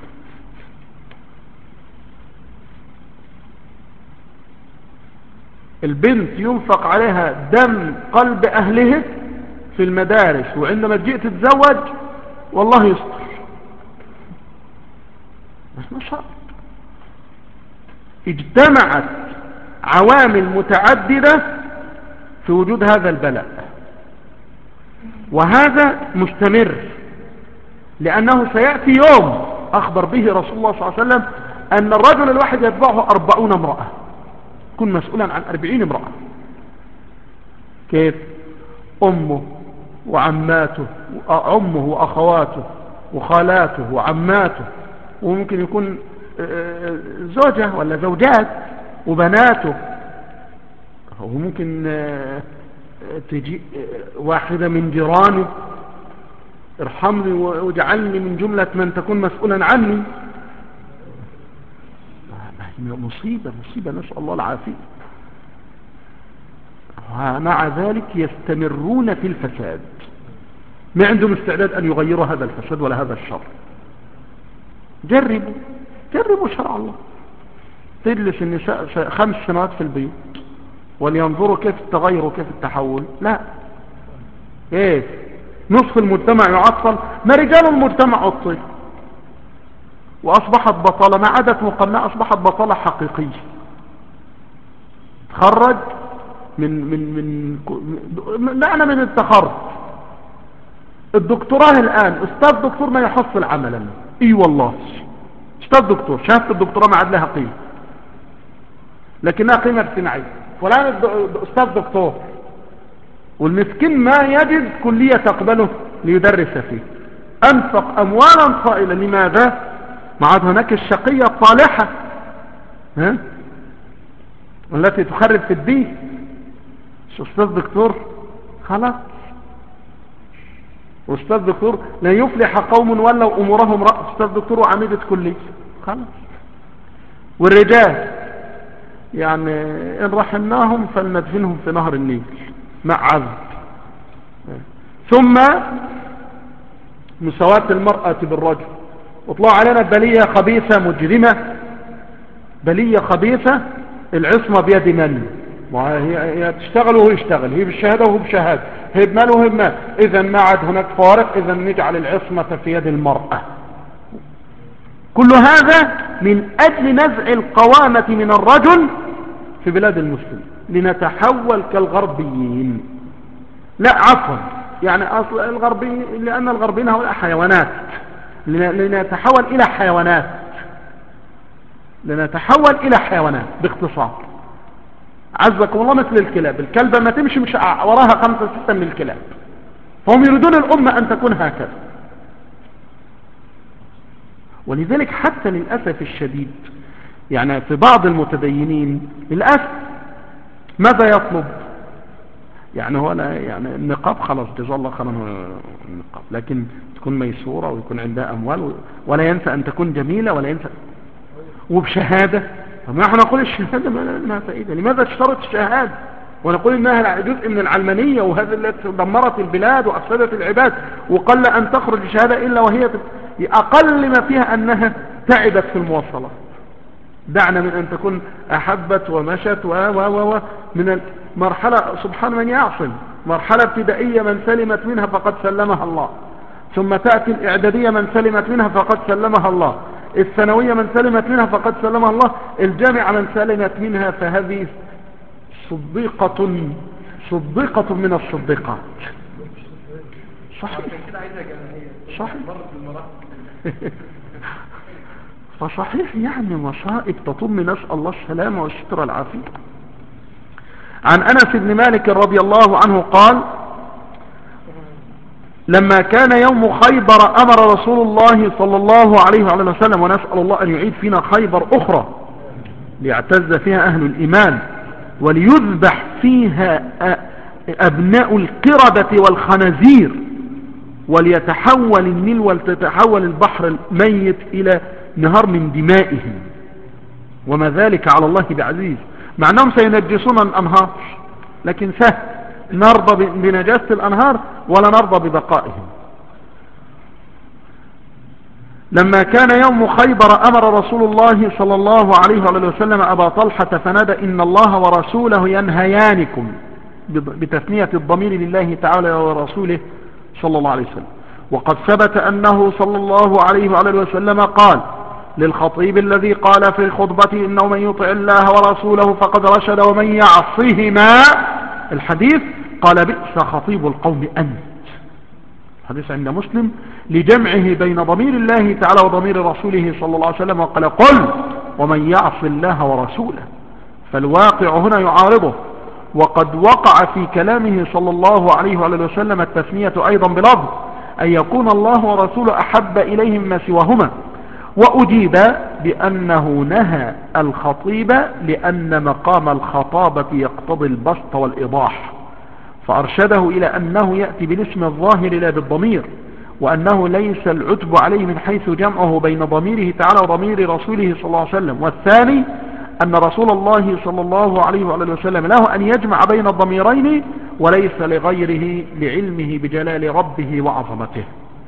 البنت ينفق عليها دم قلب أهله في المدارس، وعندما جئت تتزوج والله يستر، بس ما شاء. اجتمعت عوامل متعددة في وجود هذا البلاء، وهذا مستمر، لأنه سيأتي يوم أخبر به رسول الله صلى الله عليه وسلم أن الرجل الواحد يتبعه 40 امرأة، يكون مسؤولا عن 40 امرأة. كيف؟ أمه وعماته، أمه وأخواته وخالاته وعماته، وممكن يكون زوجة ولا زوجات وبناته، وممكن تجي واحدة من جيرانه ارحمني واجعلني من جملة من تكون مسؤولا عني. مصيبة نسأل الله العافية. ومع ذلك يستمرون في الفساد، ما عندهم استعداد أن يغيروا هذا الفساد ولا هذا الشر. جربوا شرع الله. تجلس النساء 5 سنوات في البيوت ولينظروا كيف التغير وكيف التحول. لا، كيف نصف المجتمع يعطل، ما رجال المجتمع عطل وأصبحت بطالة، ما عادت مقنعة، أصبحت بطالة حقيقية. تخرج لا أنا من التخرج الدكتوراه الآن أستاذ دكتور ما يحصل عملا. إي والله أستاذ دكتور، شهادة الدكتوراه ما عاد لها قيمة، لكنها قيمة اجتماعية. فلان أستاذ دكتور، والمسكين ما يجد كلية تقبله ليدرس فيه، أنفق أموالا طائلة. لماذا؟ ما عاد هناك الشقية الطالحة والتي تخرب في الدين. مش أستاذ دكتور خلاص، أستاذ دكتور لا يفلح قوم ولوا أمورهم أستاذ دكتور وعميدة كلية خلاص. والرجال يعني إن رحمناهم فلندفنهم في نهر النيل مع عذب. ثم مساواة المرأة بالرجل، اطلعوا علينا بلية خبيثة مجرمة، بلية خبيثة، العصمة بيد من؟ هي تشتغل وهو يشتغل، هي بالشهادة وهو بشهادة، هي بمال وهو بمال، إذا ما عاد هناك فارق، إذا نجعل العصمة في يد المرأة. كل هذا من أجل نزع القوامة من الرجل في بلاد المسلمين، لنتحول كالغربيين. لا عفوا، يعني أصل الغربي لأن الغربيين هؤلاء حيوانات، لنتحول إلى حيوانات، لنتحول إلى حيوانات باختصار. عزكم الله مثل الكلاب، الكلبة ما تمشي مش وراها 5 6 من الكلاب، فهم يريدون الأمة أن تكون هكذا. ولذلك حتى للأسف الشديد يعني في بعض المتدينين للأسف ماذا يطلب؟ يعني هو يعني النقاب خلاص جزاه الله خيرا النقاب، لكن تكون ميسورة ويكون عندها أموال ولا ينسى أن تكون جميلة ولا ينسى وبشهادة. فما احنا نقول الشهادة ما لها فائدة، لماذا تشترط الشهادة ونقول إنها جزء من العلمانية وهذا التي دمرت البلاد وأفسدت العباد، وقل أن تخرج الشهادة إلا وهي أقل ما فيها أنها تعبت في المواصلات. دعنا من أن تكون أحبت ومشت من المرحلة سبحان من يعصم، مرحلة ابتدائية من سلمت منها فقد سلمها الله، ثم تأتي الإعدادية من سلمت منها فقد سلمها الله، الثانوية من سلمت منها فقد سلمها الله، الجامعة من سلمت منها فهذه صديقة من الصديقات. صحيح صحيح فصحيح يعني مصائب تطم، نسأل الله السلامة والستر والعافية. عن أنس بن مالك رضي الله عنه قال لما كان يوم خيبر أمر رسول الله صلى الله عليه وسلم، ونسأل الله أن يعيد فينا خيبر أخرى ليعتز فيها أهل الإيمان وليذبح فيها أبناء القردة والخنازير وليتحول النيل ولتتحول البحر الميت إلى نهر من دمائهم، وما ذلك على الله بعزيز. مع أنهم سينجسون الأنهار، لكن سهل نرضى بنجاسة الأنهار ولا نرضى ببقائهم. لما كان يوم خيبر أمر رسول الله صلى الله عليه وسلم أبا طلحة فنادى إن الله ورسوله ينهيانكم، بتثنية الضمير لله تعالى ورسوله صلى الله عليه وسلم. وقد ثبت أنه صلى الله عليه وسلم قال للخطيب الذي قال في خطبته إنه من يطع الله ورسوله فقد رشد ومن يعصهما، الحديث قال بئس خطيب القوم أنت. الحديث عند مسلم لجمعه بين ضمير الله تعالى وضمير رسوله صلى الله عليه وسلم، وقال قل ومن يعص الله ورسوله، فالواقع هنا يعارضه. وقد وقع في كلامه صلى الله عليه وسلم التثنية أيضا بلفظ أن يكون الله ورسوله أحب إليهم ما سواهما، وأجيب بأنه نهى الخطيب لأن مقام الخطابة يقتضي البسط والإيضاح، فأرشده إلى أنه يأتي بالاسم الظاهر لا بالضمير، وأنه ليس العتب عليه من حيث جمعه بين ضميره تعالى وضمير رسوله صلى الله عليه وسلم. والثاني أن رسول الله صلى الله عليه وسلم له أن يجمع بين الضميرين وليس لغيره لعلمه بجلال ربه وعظمته.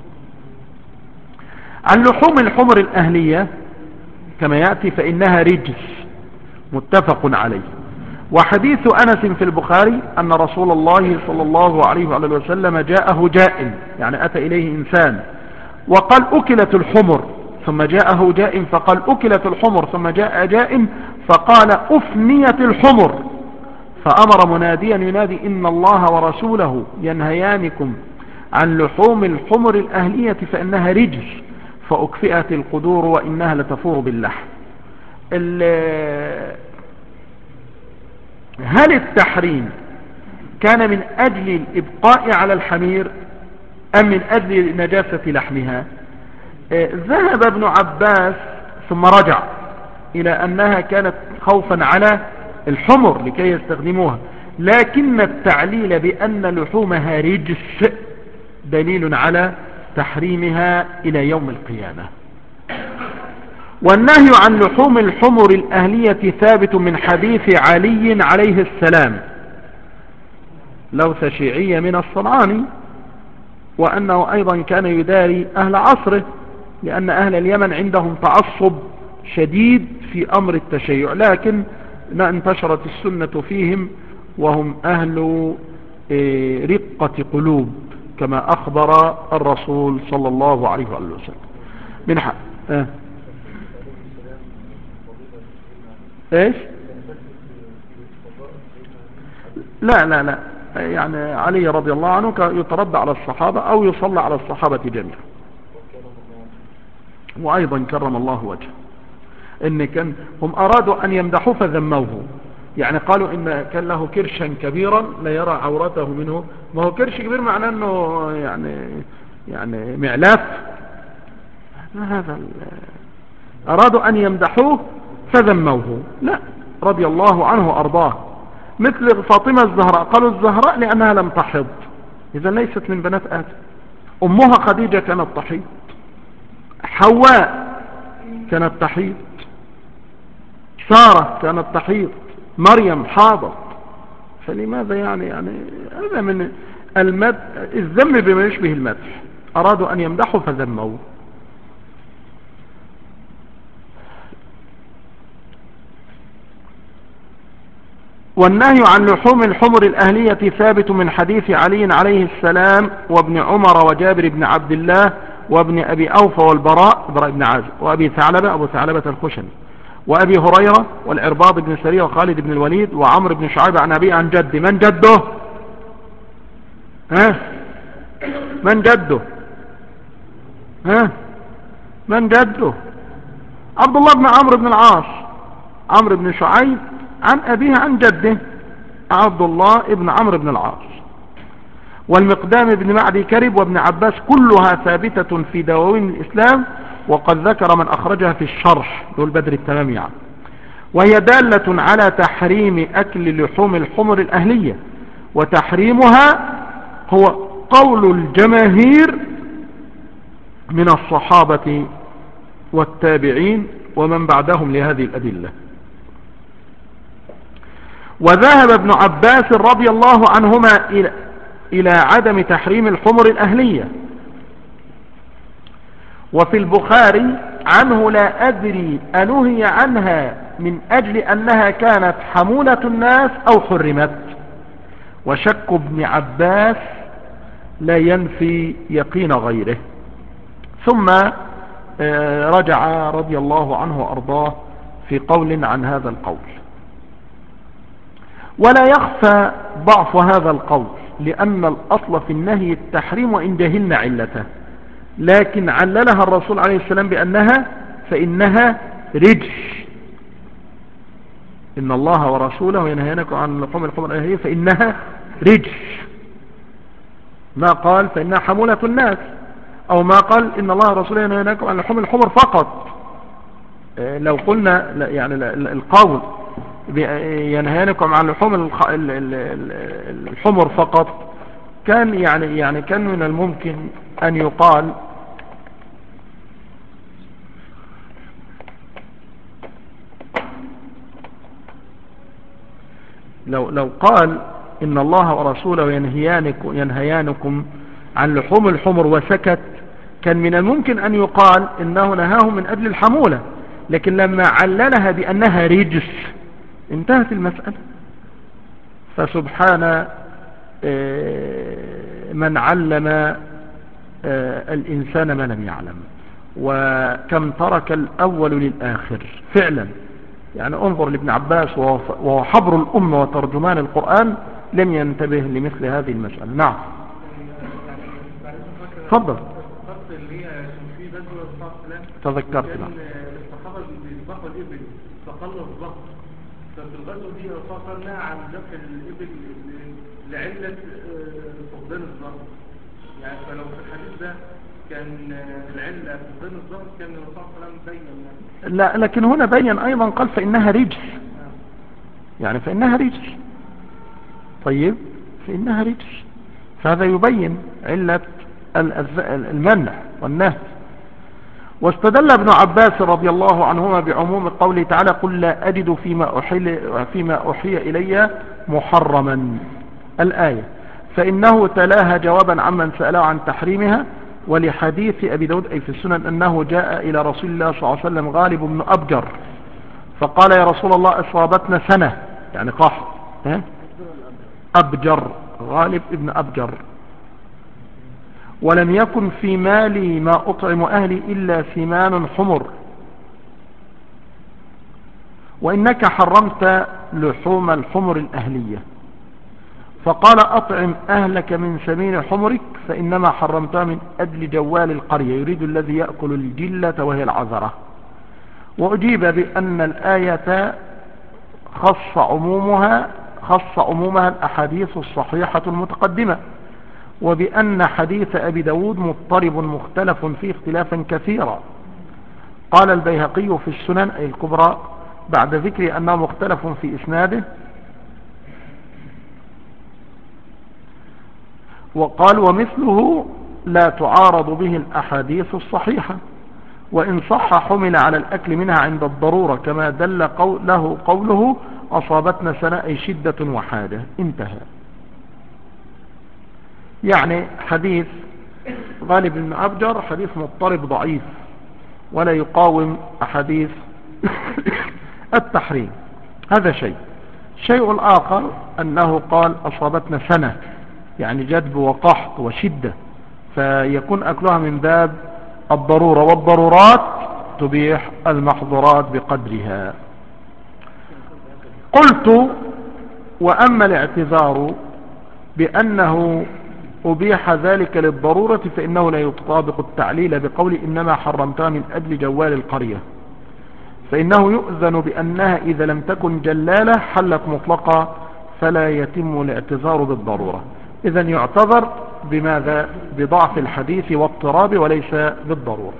عن لحوم الحمر الأهلية كما يأتي فإنها رجس، متفق عليه. وحديث أنس في البخاري أن رسول الله صلى الله عليه وسلم جاءه جائن، يعني أتى إليه إنسان وقال أكلت الحمر، ثم جاءه جائن فقال أكلت الحمر، ثم جاء جائن فقال أفنيت الحمر، فأمر مناديا ينادي إن الله ورسوله ينهيانكم عن لحوم الحمر الأهلية فإنها رجس فأكفئت القدور وإنها لتفور باللحم. هل التحريم كان من أجل الإبقاء على الحمير أم من أجل نجاسة لحمها؟ ذهب ابن عباس ثم رجع إلى أنها كانت خوفا على الحمر لكي يستخدموها، لكن التعليل بأن لحومها رجس دليل على تحريمها إلى يوم القيامة. والنهي عن لحوم الحمر الأهلية ثابت من حديث علي عليه السلام، لوث شيعية من الصنعاني، وأنه أيضا كان يداري أهل عصره، لأن أهل اليمن عندهم تعصب شديد في أمر التشيع، لكن انتشرت السنة فيهم وهم أهل رقة قلوب كما أخبر الرسول صلى الله عليه وسلم. من حق ايش؟ لا لا لا، يعني علي رضي الله عنه يتربى على الصحابة أو يصلى على الصحابة جميعا، وأيضا كرم الله وجهه. إن كان هم أرادوا أن يمدحوه فذموه، يعني قالوا إن كان له كرشا كبيرا لا يرى عورته منه. ما هو كرش كبير معناه أنه يعني معلاف. أرادوا أن يمدحوه فذموه. لا، رضي الله عنه وأرضاه. مثل فاطمة الزهراء، قالوا الزهراء لأنها لم تحض، إذا ليست من بنات آدم. أمها خديجة كانت تحيض، حواء كانت تحيض، سارة كانت تحيض، مريم حاضت. فلماذا يعني هذا من الذم بما يشبه المدح. أرادوا أن يمدحوا فذموا. والنهي عن لحوم الحمر الأهلية ثابت من حديث علي عليه السلام وابن عمر وجابر بن عبد الله وابن أبي أوفى والبراء بن عازب وأبي ثعلبة أبو ثعلبة الخشني وأبي هريرة والعرباض بن سرية وخالد بن الوليد وعمر بن شعيب عن أبي عن جد. من جده؟ من جده؟ من جده؟ عبد الله بن عمرو بن العاص، عمرو بن شعيب عن أبيه عن جده عبد الله بن عمرو بن العاص. والمقدام بن معدي كرب وابن عباس كلها ثابتة في دواوين الإسلام، وقد ذكر من أخرجها في الشرح ذو البدر التمام يعني. وهي دالة على تحريم أكل لحوم الحمر الأهلية، وتحريمها هو قول الجماهير من الصحابة والتابعين ومن بعدهم لهذه الأدلة. وذهب ابن عباس رضي الله عنهما إلى عدم تحريم الحمر الأهلية. وفي البخاري عنه لا أدري أنهي عنها من أجل أنها كانت حمولة الناس أو حرمت. وشك ابن عباس لا ينفي يقين غيره. ثم رجع رضي الله عنه وأرضاه في قول عن هذا القول. ولا يخفى ضعف هذا القول، لأن الأصل في النهي التحريم وإن جهلنا علته، لكن عللها الرسول عليه السلام بأنها فإنها رجس. إن الله ورسوله ينهيانكم عن لحوم الحمر الأهلية فإنها رجس، ما قال فإنها حمولة الناس، أو ما قال إن الله ورسوله ينهيانكم عن لحوم الحمر فقط. لو قلنا يعني القول ينهيانكم عن لحوم الحمر فقط كان يعني كان من الممكن أن يقال لو قال إن الله ورسوله ينهيانكم عن لحوم الحمر وسكت، كان من الممكن أن يقال إنه نهاهم من أجل الحمولة، لكن لما عللها بأنها رجس انتهت المسألة. فسبحان من علم الإنسان ما لم يعلم، وكم ترك الأول للآخر فعلا. يعني انظر لابن عباس وهو حبر الأمة وترجمان القرآن لم ينتبه لمثل هذه المسألة. نعم تفضل. تذكرت نعم. الصحابة بيذبحوا الإبل فقالوا الظهر، ففي الغزوة دي الرسول نهى عن ذبح الإبل لعلة فقدان الظهر. يعني فلو في الحديث ده كان العلة فقدان الظهر كان الرسول صلى الله عليه وسلم بين يعني. لا، لكن هنا بين أيضا قال فإنها رجس، يعني فإنها رجس. طيب فإنها رجس. فهذا يبين علة المنع والنهي. واستدل ابن عباس رضي الله عنهما بعموم قوله تعالى قل لا أجد فيما أوحي إلي محرما الآية، فإنه تلاها جوابا عمن سأله عن تحريمها، ولحديث أبي داود أي في السنن أنه جاء إلى رسول الله صلى الله عليه وسلم غالب بن أبجر فقال يا رسول الله أصابتنا سنة، يعني قحط. أبجر، غالب ابن أبجر، ولم يكن في مالي ما أطعم أهلي إلا سمان حمر، وإنك حرمت لحوم الحمر الأهلية، فقال أطعم أهلك من سمين حمرك فإنما حرمتها من أجل جوال القرية، يريد الذي يأكل الجلة وهي العذرة. وأجيب بأن الآية خص عمومها الأحاديث الصحيحة المتقدمة، وبأن حديث أبي داود مضطرب مختلف فيه اختلافا كثيرا. قال البيهقي في السنن أي الكبرى بعد ذكر أنه مختلف في إسناده، وقال ومثله لا تعارض به الأحاديث الصحيحة، وإن صح حمل على الأكل منها عند الضرورة، كما دل له قوله أصابتنا سنة أي شدة وحاجة. انتهى. يعني حديث غالب بن أبجر حديث مضطرب ضعيف ولا يقاوم أحاديث التحريم. هذا شيء الآخر أنه قال أصابتنا سنة، يعني جدب وقحط وشدة، فيكون أكلها من باب الضرورة، والضرورات تبيح المحظورات بقدرها. قلت وأما الاعتذار بأنه أبيح ذلك للضرورة فإنه لا يطابق التعليل بقول إنما حرمتها من أجل جوال القرية، فإنه يؤذن بأنها إذا لم تكن جلالة حلت مطلقة، فلا يتم الاعتذار بالضرورة. إذن يعتذر بماذا؟ بضعف الحديث واضطراب وليس بالضرورة.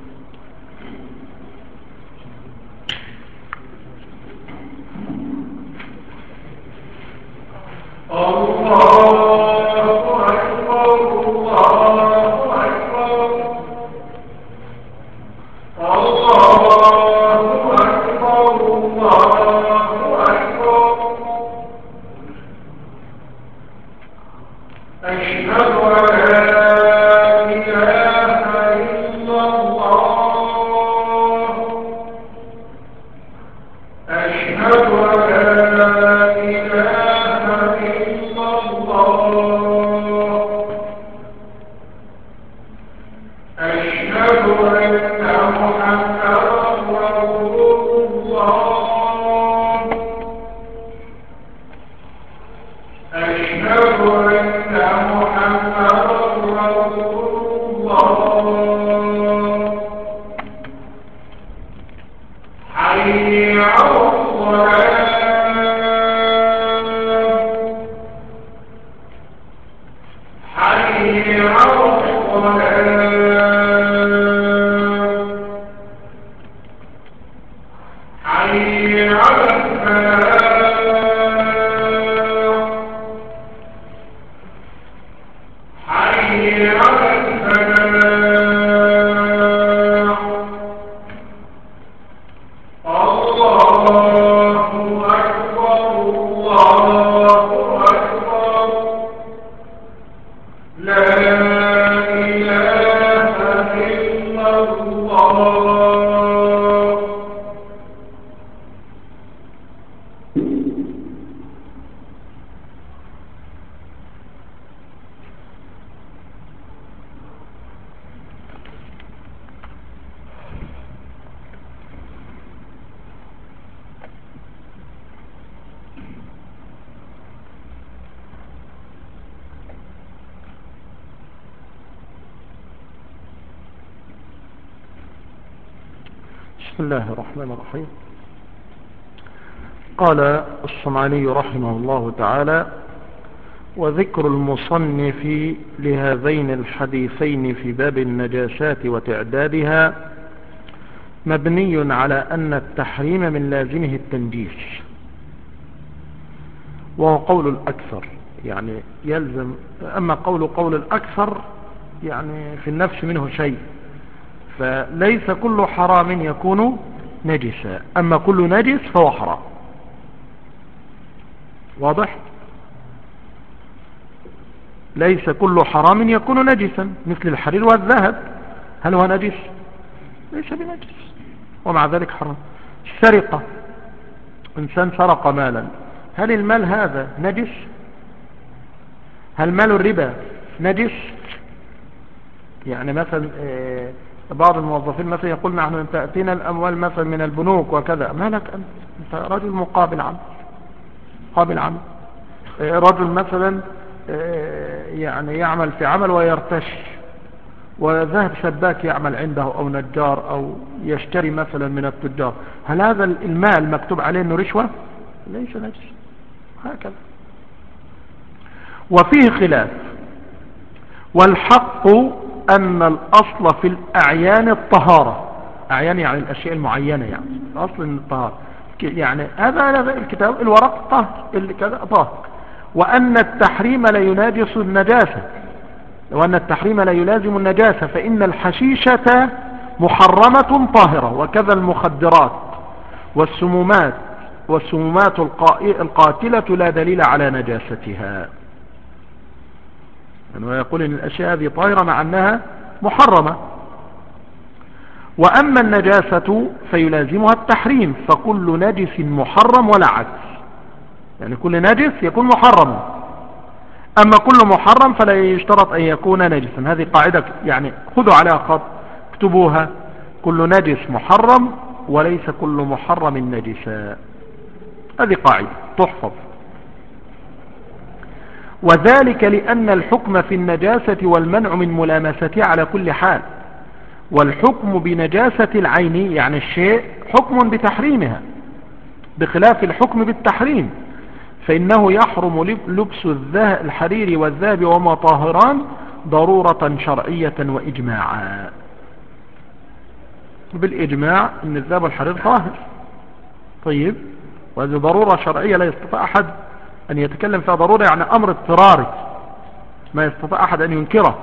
بسم الله الرحمن الرحيم. قال الصنعاني رحمه الله تعالى: وذكر المصنف لهذين الحديثين في باب النجاسات وتعدادها مبني على أن التحريم من لازمه التنجيس، وهو قول الأكثر، يعني يلزم. أما قول الأكثر يعني في النفس منه شيء، فليس كل حرام يكون نجسا، أما كل نجس فهو حرام. واضح؟ ليس كل حرام يكون نجسا، مثل الحرير والذهب، هل هو نجس؟ ليس بنجس، ومع ذلك حرام. السرقة، إنسان سرق مالا، هل المال هذا نجس؟ هل مال الربا نجس؟ يعني مثلا بعض الموظفين مثلا يقول نحن تأتينا الأموال مثلا من البنوك وكذا، ما لك أنت رجل مقابل عمل. رجل مثلا يعني يعمل في عمل ويرتش، وذهب سباك يعمل عنده أو نجار أو يشتري مثلا من التجار، هل هذا المال مكتوب عليه أنه رشوة؟ ليس نجس. هكذا. وفيه خلاف، والحق أن الأصل في الأعيان الطهارة. أعيان يعني الأشياء المعينة، يعني الأصل من الطهارة، يعني هذا الكتاب الورق طهر، كذا طهر. وأن التحريم لا يناجس النجاسة، وأن التحريم لا يلازم النجاسة، فإن الحشيشة محرمة طاهرة، وكذا المخدرات والسمومات القاتلة لا دليل على نجاستها. يعني يقول إن الأشياء هذه طاهرة مع أنها محرمة. وأما النجاسة فيلازمها التحريم، فكل نجس محرم ولا عكس، يعني كل نجس يكون محرم، أما كل محرم فلا يشترط أن يكون نجسا. هذه قاعدة يعني خذوا عليها خط، اكتبوها: كل نجس محرم وليس كل محرم نجسا. هذه قاعدة تحفظ. وذلك لأن الحكم في النجاسة والمنع من ملامستها على كل حال، والحكم بنجاسة العين يعني الشيء حكم بتحريمها، بخلاف الحكم بالتحريم، فإنه يحرم لبس الحرير والذهب وما طاهران ضرورة شرعية وإجماعا. بالإجماع أن الذهب والحرير طاهر. طيب، وهذه ضرورة شرعية لا يستطيع أحد أن يتكلم فيها، ضرورة يعني أمر اضطراري ما يستطيع أحد أن ينكره.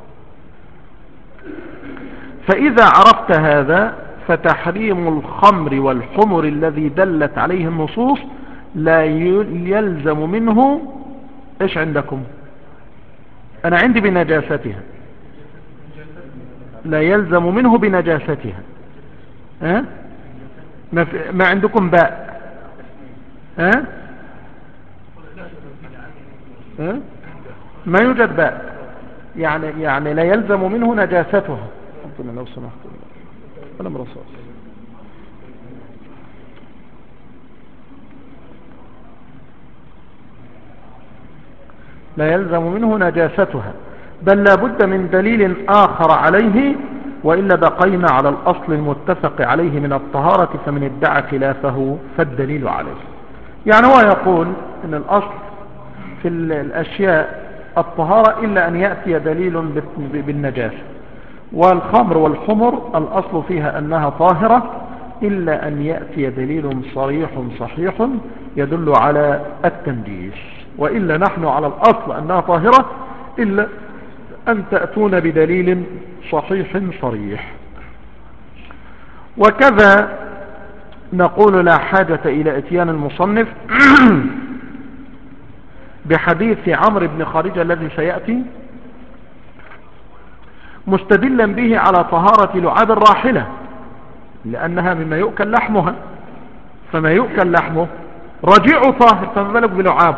فإذا عرفت هذا فتحريم الخمر والحمر الذي دلت عليه النصوص لا يلزم منه إيش عندكم؟ أنا عندي بنجاستها، لا يلزم منه بنجاستها. ها؟ ما عندكم باء؟ ها؟ ها؟ ما يوجد باء، يعني لا يلزم منه نجاستها. لو سمحت أنا مرصاص. لا يلزم منه نجاستها، بل لا بد من دليل آخر عليه، وإلا بقينا على الأصل المتفق عليه من الطهارة، فمن ادعى خلافه فالدليل عليه. يعني هو يقول إن الأصل في الأشياء الطهارة إلا أن يأتي دليل بالنجاسة، والخمر والحمر الأصل فيها أنها طاهرة إلا أن يأتي دليل صريح صحيح يدل على التنجيس، وإلا نحن على الأصل أنها طاهرة إلا أن تأتون بدليل صحيح صريح. وكذا نقول لا حاجة إلى إتيان المصنف بحديث عمرو بن خارجة الذي سيأتي مستدلا به على طهارة لعاب الراحلة، لأنها مما يؤكل لحمها، فما يؤكل لحمه رجيع طاهر، فما بالك بلعاب؟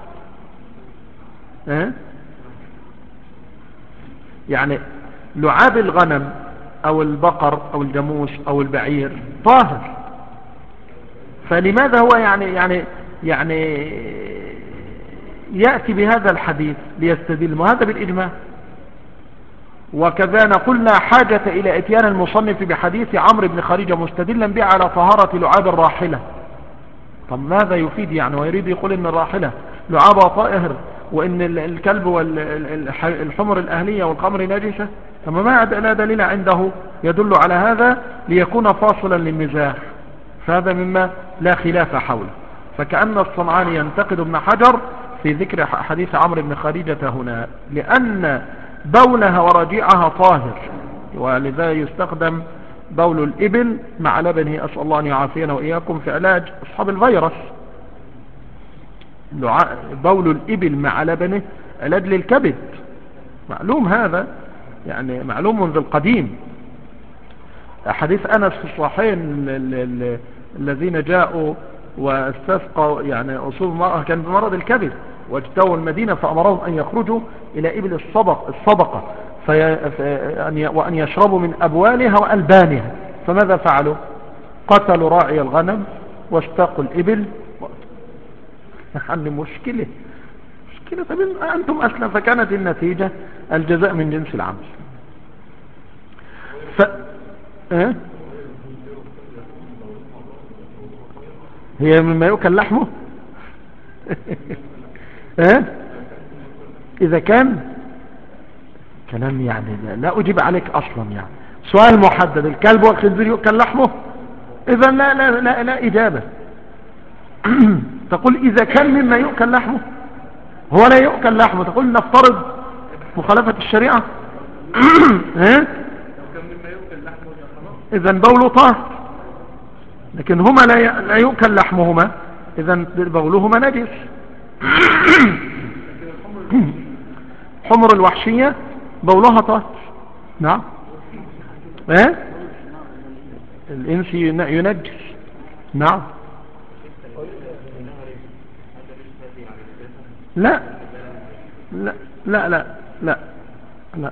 يعني لعاب الغنم أو البقر أو الجاموس أو البعير طاهر، فلماذا هو يعني يأتي بهذا الحديث ليستدل؟ وهذا بالإجماع. وكذا نقول لا حاجة إلى إتيان المصنف بحديث عمرو بن خارجة مستدلا به على طهارة لعاب الراحلة. طب ماذا يفيد يعني؟ ويريد يقول إن الراحلة لعابها طاهر، وإن الكلب والحمر الأهلية والخمر نجسة. طب ما لا دليل عنده يدل على هذا ليكون فاصلا للمزاح، فهذا مما لا خلاف حوله. فكأن الصنعاني ينتقد ابن حجر في ذكر حديث عمرو بن خارجة هنا، لأن بولها ورجيعها طاهر، ولذا يستخدم بول الإبل مع لبنه، أسأل الله أن يعافينا وإياكم في علاج أصحاب الفيروس. بول الإبل مع لبنه علاج للكبد، معلوم هذا، يعني معلوم منذ القديم. حديث أنس في الصحيحين الذين جاءوا واستسقوا يعني أصول المرأة كان بمرض الكبد، واجتووا المدينة فأمرهم أن يخرجوا إلى إبل الصدقة وأن يشربوا من أبوالها وألبانها، فماذا فعلوا؟ قتلوا راعي الغنم واستاقوا الإبل. يعني مشكلة. طب أنتم أسلم، فكانت النتيجة الجزاء من جنس العمل. هي مما يؤكل لحمه. إذا كان كلام يعني لا أجيب عليك أصلا، يعني سؤال محدد، الكلب والخنزير يؤكل لحمه، إذا لا إجابة. تقول إذا كان مما يؤكل لحمه، هو لا يؤكل لحمه، تقول نفترض مخالفة الشريعة. إذا بوله طاهر، لكن هما لا يؤكل لحمهما، إذا بولهما نجس. حمر الوحشية بولها طاهر. نعم. الإنس ينجس. نعم. لا لا لا لا لا لا.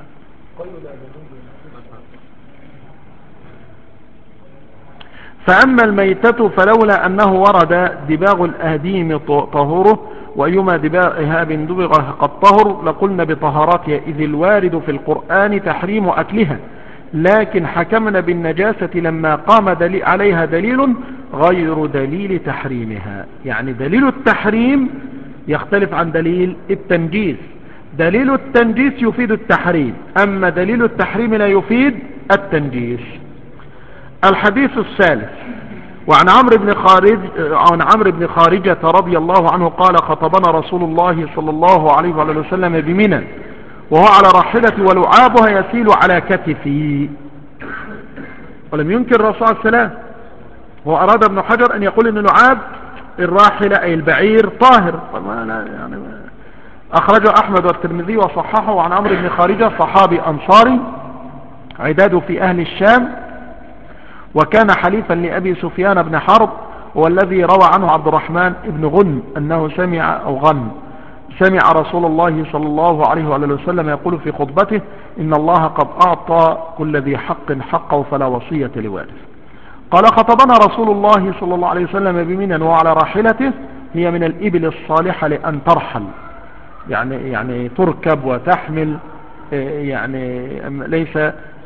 فأما الميتة فلولا أنه ورد دباغ الأهديم طهوره، وأيما دباغ إهاب دبغ قد طهر لقلنا بطهاراتها، إذ الوارد في القرآن تحريم أكلها، لكن حكمنا بالنجاسة لما قام عليها دليل غير دليل تحريمها. يعني دليل التحريم يختلف عن دليل التنجيس. دليل التنجيس يفيد التحريم، أما دليل التحريم لا يفيد التنجيس. الحديث الثالث، وعن عمرو بن خارجة رضي الله عنه قال خطبنا رسول الله صلى الله عليه وسلم بمنى وهو على راحلة ولعابها يسيل على كتفي. ولم ينكر الرسول صلى الله عليه وسلم، وأراد ابن حجر أن يقول أن لعاب الراحلة أي البعير طاهر، يعني أخرجه أحمد والترمذي وصححه. عن عمرو بن خارجة صحابي أنصاري عداده في أهل الشام، وكان حليفا لأبي سفيان بن حرب، والذي روى عنه عبد الرحمن بن غن أنه سمع رسول الله صلى الله عليه وسلم يقول في خطبته إن الله قد أعطى كل ذي حق حقه فلا وصية لوارث. قال خطبنا رسول الله صلى الله عليه وسلم بمنى وعلى راحلته، هي من الإبل الصالحة لأن ترحل، يعني تركب وتحمل، يعني ليس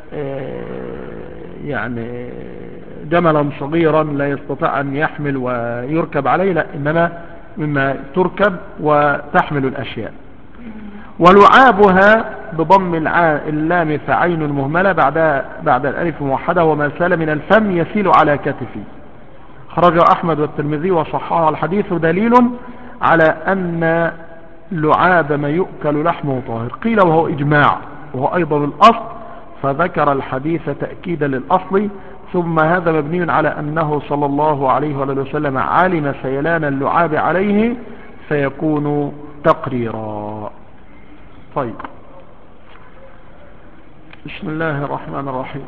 يعني جملا صغيرا لا يستطيع أن يحمل ويركب عليه، لا، إنما مما تركب وتحمل الأشياء. ولعابها بضم اللام فعين المهملة بعد الألف موحدة، وما سال من الفم يسيل على كتفي. خرج أحمد والترمذي وصححه. الحديث دليل على أن لعاب ما يؤكل لحمه طاهر. قيل وهو إجماع، وهو أيضا الأصل، فذكر الحديث تأكيدا للأصل. ثم هذا مبني على أنه صلى الله عليه وسلم علم سيلان اللعاب عليه فيكون تقريرا. طيب، بسم الله الرحمن الرحيم.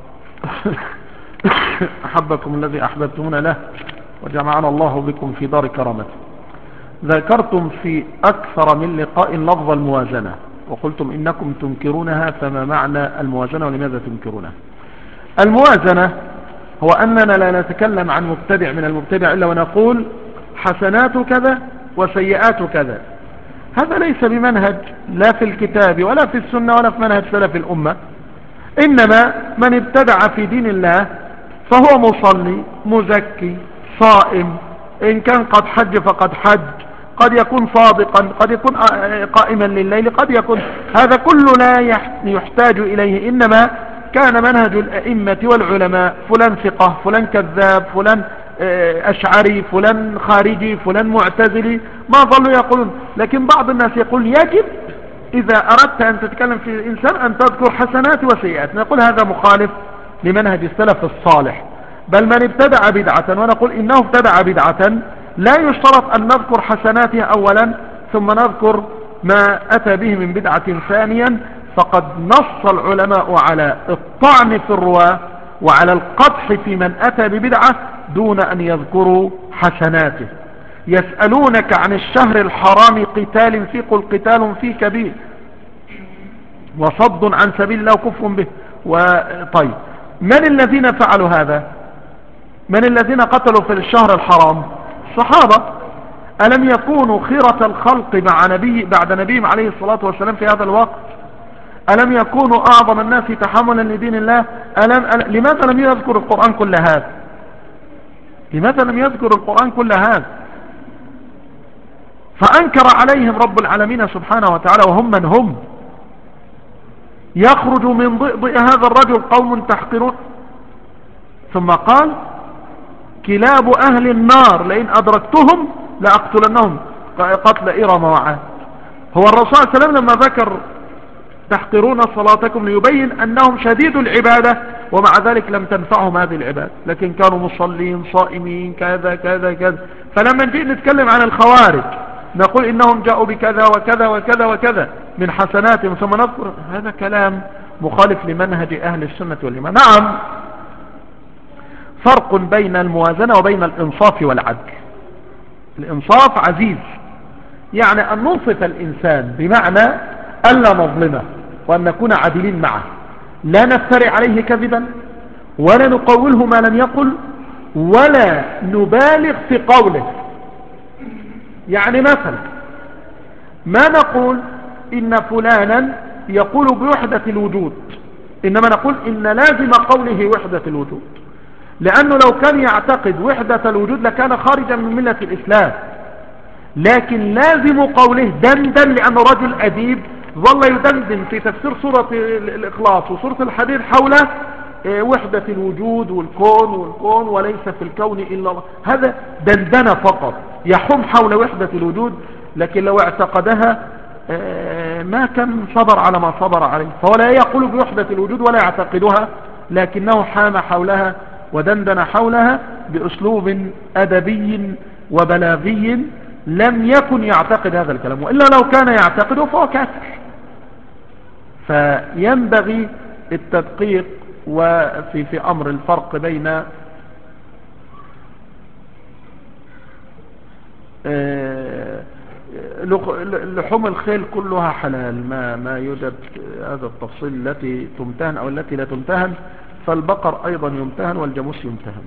أحبكم الذي أحببتمونا له، وجمعنا الله بكم في دار كرامته. ذكرتم في أكثر من لقاء لفظ الموازنة، وقلتم إنكم تنكرونها، فما معنى الموازنة ولماذا تنكرونها؟ الموازنة هو أننا لا نتكلم عن مبتدع من المبتدع إلا ونقول حسنات كذا وسيئات كذا. هذا ليس بمنهج لا في الكتاب ولا في السنة ولا في منهج سلف الأمة. إنما من ابتدع في دين الله فهو مصلي مزكي صائم، إن كان قد حج فقد حج، قد يكون صادقا، قد يكون قائما لليل، قد يكون، هذا كله لا يحتاج إليه. إنما كان منهج الأئمة والعلماء فلان ثقة فلان كذاب فلان أشعري، فلان خارجي، فلان معتزلي، ما ظلوا يقولون. لكن بعض الناس يقول يجب إذا أردت أن تتكلم في الإنسان أن تذكر حسنات وسيئات. نقول هذا مخالف لمنهج السلف الصالح، بل من ابتدع بدعة، ونقول إنه ابتدع بدعة لا يشترط أن نذكر حسناته أولا ثم نذكر ما أتى به من بدعة ثانيا. فقد نص العلماء على الطعن في الرواة وعلى القدح في من أتى ببدعة دون أن يذكروا حسناته. يسألونك عن الشهر الحرام قتال فيه، قل قتال فيه كبير وصد عن سبيل الله وكفر به. طيب، من الذين فعلوا هذا؟ من الذين قتلوا في الشهر الحرام؟ الصحابة. ألم يكونوا خيرة الخلق بعد نبيهم عليه الصلاة والسلام في هذا الوقت؟ ألم يكونوا أعظم الناس تحملا لدين الله؟ لماذا لم يذكر القرآن كل هذا؟ لماذا لم يذكر القرآن كل هذا؟ فأنكر عليهم رب العالمين سبحانه وتعالى وهم من هم. يخرج من ضئضئ هذا الرجل قوم تحقرون، ثم قال كلاب أهل النار لئن أدركتهم لأقتلنهم قتل إرم وعاد. هو الرسول صلى الله عليه وسلم لما ذكر تحقرون صلاتكم ليبين أنهم شديد العبادة، ومع ذلك لم تنفعهم هذه العبادة، لكن كانوا مصلين صائمين كذا كذا كذا. فلما نجي نتكلم عن الخوارج نقول إنهم جاءوا بكذا وكذا وكذا وكذا من حسناتهم، ثم نذكر هذا كلام مخالف لمنهج أهل السنة والجماعة. نعم، فرق بين الموازنة وبين الإنصاف والعدل. الإنصاف عزيز، يعني أن ننصف الإنسان بمعنى ألا نظلمه وأن نكون عادلين معه، لا نفتري عليه كذبا ولا نقوله ما لم يقل ولا نبالغ في قوله. يعني مثلا ما نقول إن فلانا يقول بوحدة الوجود، إنما نقول إن لازم قوله وحدة الوجود، لأنه لو كان يعتقد وحدة الوجود لكان خارجا من ملة الإسلام. لكن لازم قوله دندن، لأنه رجل أديب ظل يدندن في تفسير سورة الإخلاص وسورة الحديد حول وحدة الوجود والكون وليس في الكون إلا الله. هذا دندن فقط، يحوم حول وحدة الوجود، لكن لو اعتقدها ما كان صبر على ما صبر عليه. فهو لا يقول بوحدة الوجود ولا يعتقدها، لكنه حام حولها ودندن حولها بأسلوب أدبي وبلاغي لم يكن يعتقد هذا الكلام، وإلا لو كان يعتقده فهو كافر. فينبغي التدقيق في أمر الفرق بين لحوم الخيل كلها حلال، ما يوجد هذا التفصيل التي تمتهن أو التي لا تمتهن. فالبقر أيضا يمتهن والجاموس يمتهن.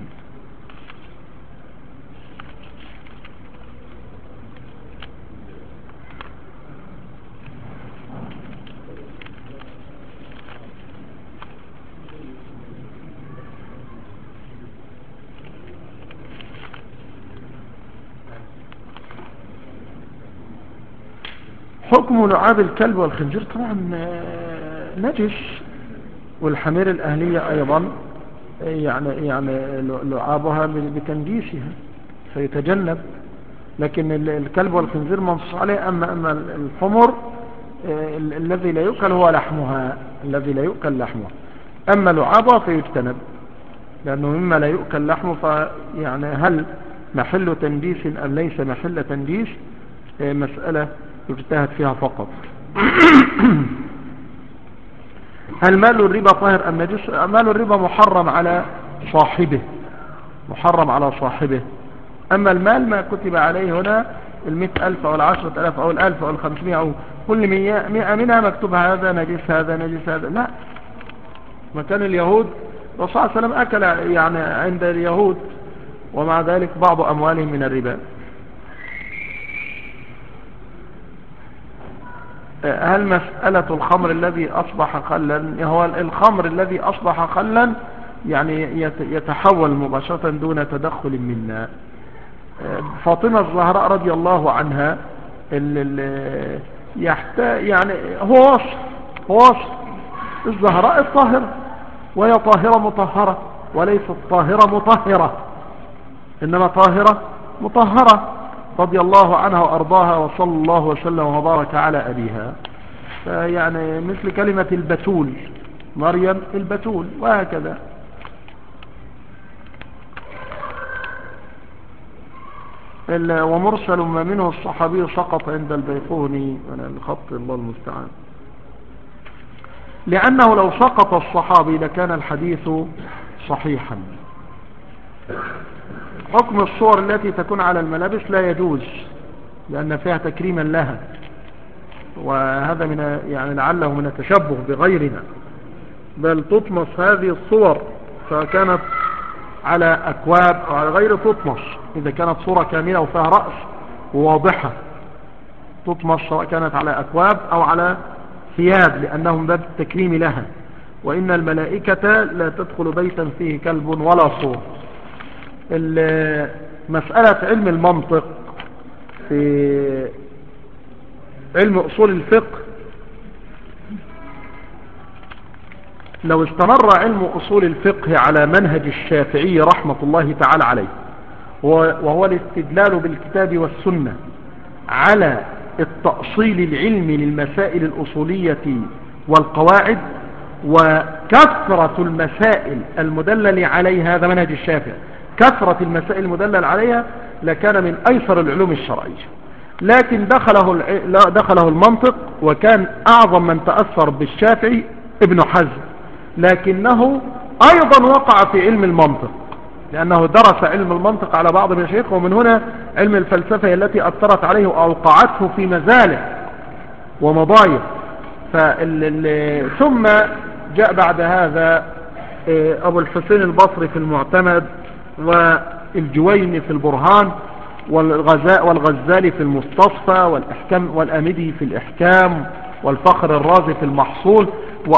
حكم لعاب الكلب والخنزير طبعا نجس، والحمير الأهلية أيضا يعني لعابها بتنجيسها فيتجنب. لكن الكلب والخنزير منصوص عليه. أما الحمر الذي لا يؤكل هو لحمها، الذي لا يؤكل لحمها. أما لعابها فيجتنب، لأنه مما لا يؤكل لحمه. فيعني هل محل تنجيس أم ليس محل تنجيس مسألة يجتهد فيها فقط. هل مال الربا طاهر أم نجس؟ مال الربا محرم على صاحبه، محرم على صاحبه. أما المال ما كتب عليه هنا 100,000 أو 10,000 أو 1000 أو 500 أو كل 100 منها مكتوب هذا نجس هذا نجس هذا، لا. مكان اليهود الرسول صلى الله عليه وسلم أكل يعني عند اليهود، ومع ذلك بعض أموالهم من الربا. هل مسألة الخمر الذي أصبح خلا، هو الخمر الذي أصبح خلا يعني يتحول مباشرة دون تدخل منا. فاطمة الزهراء رضي الله عنها يعني هو وصف الزهراء الطاهرة، وهي طاهرة مطهرة وليست طاهرة مطهرة. إنما طاهرة مطهرة رضي الله عنها وأرضاها، وصلى الله وسلم وبارك على أبيها. يعني مثل كلمة البتول، مريم البتول، وهكذا. ومرسل ما منه الصحابي سقط عند البيقوني من الخط، الله المستعان، لأنه لو سقط الصحابي لكان الحديث صحيحا. حكم الصور التي تكون على الملابس لا يجوز لأن فيها تكريما لها، وهذا من يعني لعله من التشبه بغيرنا، بل تطمس هذه الصور فكانت على أكواب أو على غير تطمس. إذا كانت صورة كاملة وفيها رأس وواضحة تطمس، سواء كانت على أكواب أو على ثياب، لأنهم باب التكريم لها. وإن الملائكة لا تدخل بيتا فيه كلب ولا صور. مسألة علم المنطق في علم أصول الفقه، لو استمر علم أصول الفقه على منهج الشافعي رحمة الله تعالى عليه، وهو الاستدلال بالكتاب والسنة على التأصيل العلمي للمسائل الأصولية والقواعد، وكثرة المسائل المدلل عليها، هذا منهج الشافعي، كثرة المسائل المدلل عليها لكان من أيسر العلوم الشرعية. لكن دخله المنطق، وكان أعظم من تأثر بالشافعي ابن حزم، لكنه أيضا وقع في علم المنطق لأنه درس علم المنطق على بعض مشايخه، ومن هنا علم الفلسفة التي أثرت عليه وأوقعته في مزالح ومضايق. ثم جاء بعد هذا أبو الحسين البصري في المعتمد، والجويني في البرهان، والغزالي في المستصفى، والأمدي في الإحكام، والفخر الرازي في المحصول.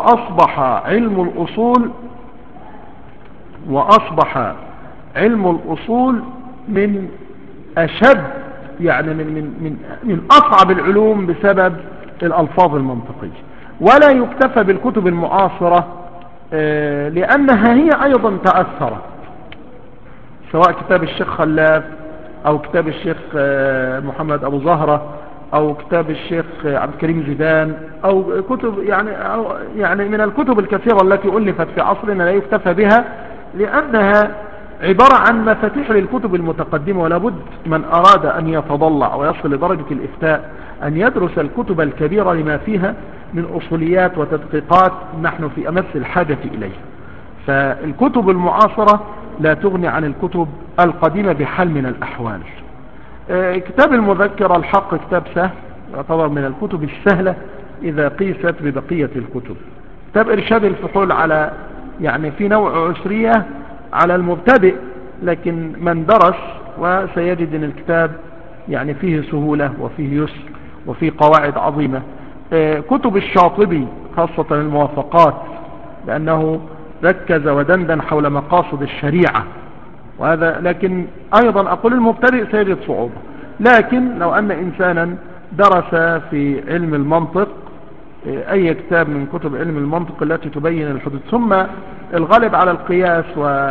وأصبح علم الأصول من أشد، يعني من أصعب العلوم بسبب الألفاظ المنطقية. ولا يكتفى بالكتب المعاصرة لأنها هي أيضا تأثرت، سواء كتاب الشيخ خلاف أو كتاب الشيخ محمد أبو زهرة أو كتاب الشيخ عبد الكريم زيدان، أو كتب يعني من الكتب الكثيرة التي ألفت في عصرنا لا يكتفى بها، لأنها عبارة عن مفاتيح للكتب المتقدمة. ولا بد من أراد أن يتضلع ويصل لدرجة الإفتاء أن يدرس الكتب الكبيرة لما فيها من أصوليات وتدقيقات نحن في أمس الحاجة إليه. فالكتب المعاصرة لا تغني عن الكتب القديمة بحال من الأحوال. كتاب المذكرة الحق كتاب سهل، يعتبر من الكتب السهلة إذا قيست ببقية الكتب. كتاب إرشاد الفحول على يعني في نوع عسرية على المبتدئ، لكن من درس وسيجد أن الكتاب يعني فيه سهولة وفيه يسر وفيه قواعد عظيمة. كتب الشاطبي خاصة الموافقات، لأنه ركز ودندن حول مقاصد الشريعة، وهذا لكن أيضا أقول المبتدئ سيجد صعوبة. لكن لو أن إنسانا درس في علم المنطق أي كتاب من كتب علم المنطق التي تبين الحدود، ثم الغالب على القياس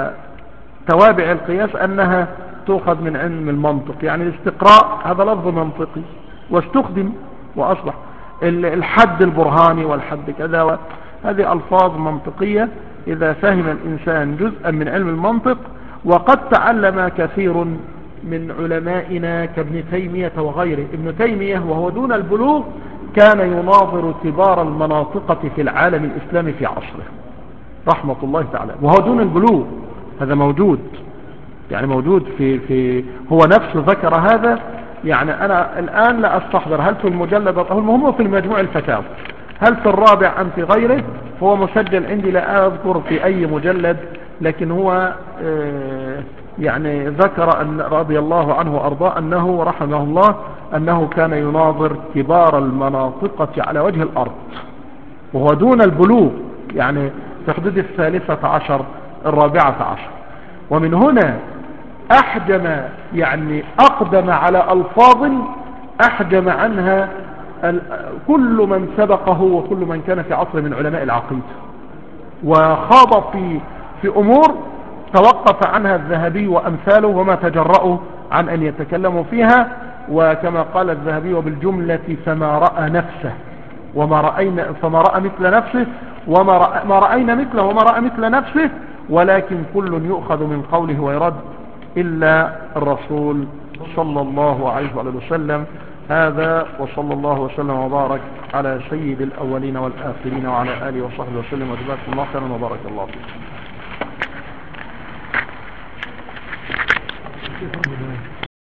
وتوابع القياس أنها تؤخذ من علم المنطق، يعني الاستقراء هذا لفظ منطقي واستخدم وأصبح الحد البرهاني والحد كذا، هذه ألفاظ منطقية. إذا فهم الإنسان جزءا من علم المنطق، وقد تعلم كثير من علمائنا كابن تيمية وغيره. ابن تيمية وهو دون البلوغ كان يناظر كبار المناطقة في العالم الإسلامي في عصره رحمة الله تعالى، وهو دون البلوغ. هذا موجود، يعني موجود في هو نفسه ذكر هذا. يعني أنا الآن لا أستحضر هل في المجلد، المهم في المجموع الفتاوى، هل في الرابع أم في غيره. هو مسجل عندي، لا أذكر في أي مجلد، لكن هو يعني ذكر أن رضي الله عنه وأرضاه أنه رحمه الله أنه كان يناظر كبار المناطقة على وجه الأرض وهو دون البلوغ، يعني في حدود 13 14. ومن هنا أحجم، يعني أقدم على ألفاظ أحجم عنها كل من سبقه وكل من كان في عصر من علماء العقيدة، وخاض في أمور توقف عنها الذهبي وأمثاله وما تجرؤوا عن أن يتكلموا فيها. وكما قال الذهبي وبالجملة فما رأى نفسه فما رأى مثل نفسه ما رأينا مثله وما رأى مثل نفسه، ولكن كل يؤخذ من قوله ويرد إلا الرسول صلى الله عليه وسلم. هذا وصلى الله وسلم وبارك على سيد الأولين والآخرين وعلى آله وصحبه وسلم، وجزاكم الله خيرا وبارك الله فيكم.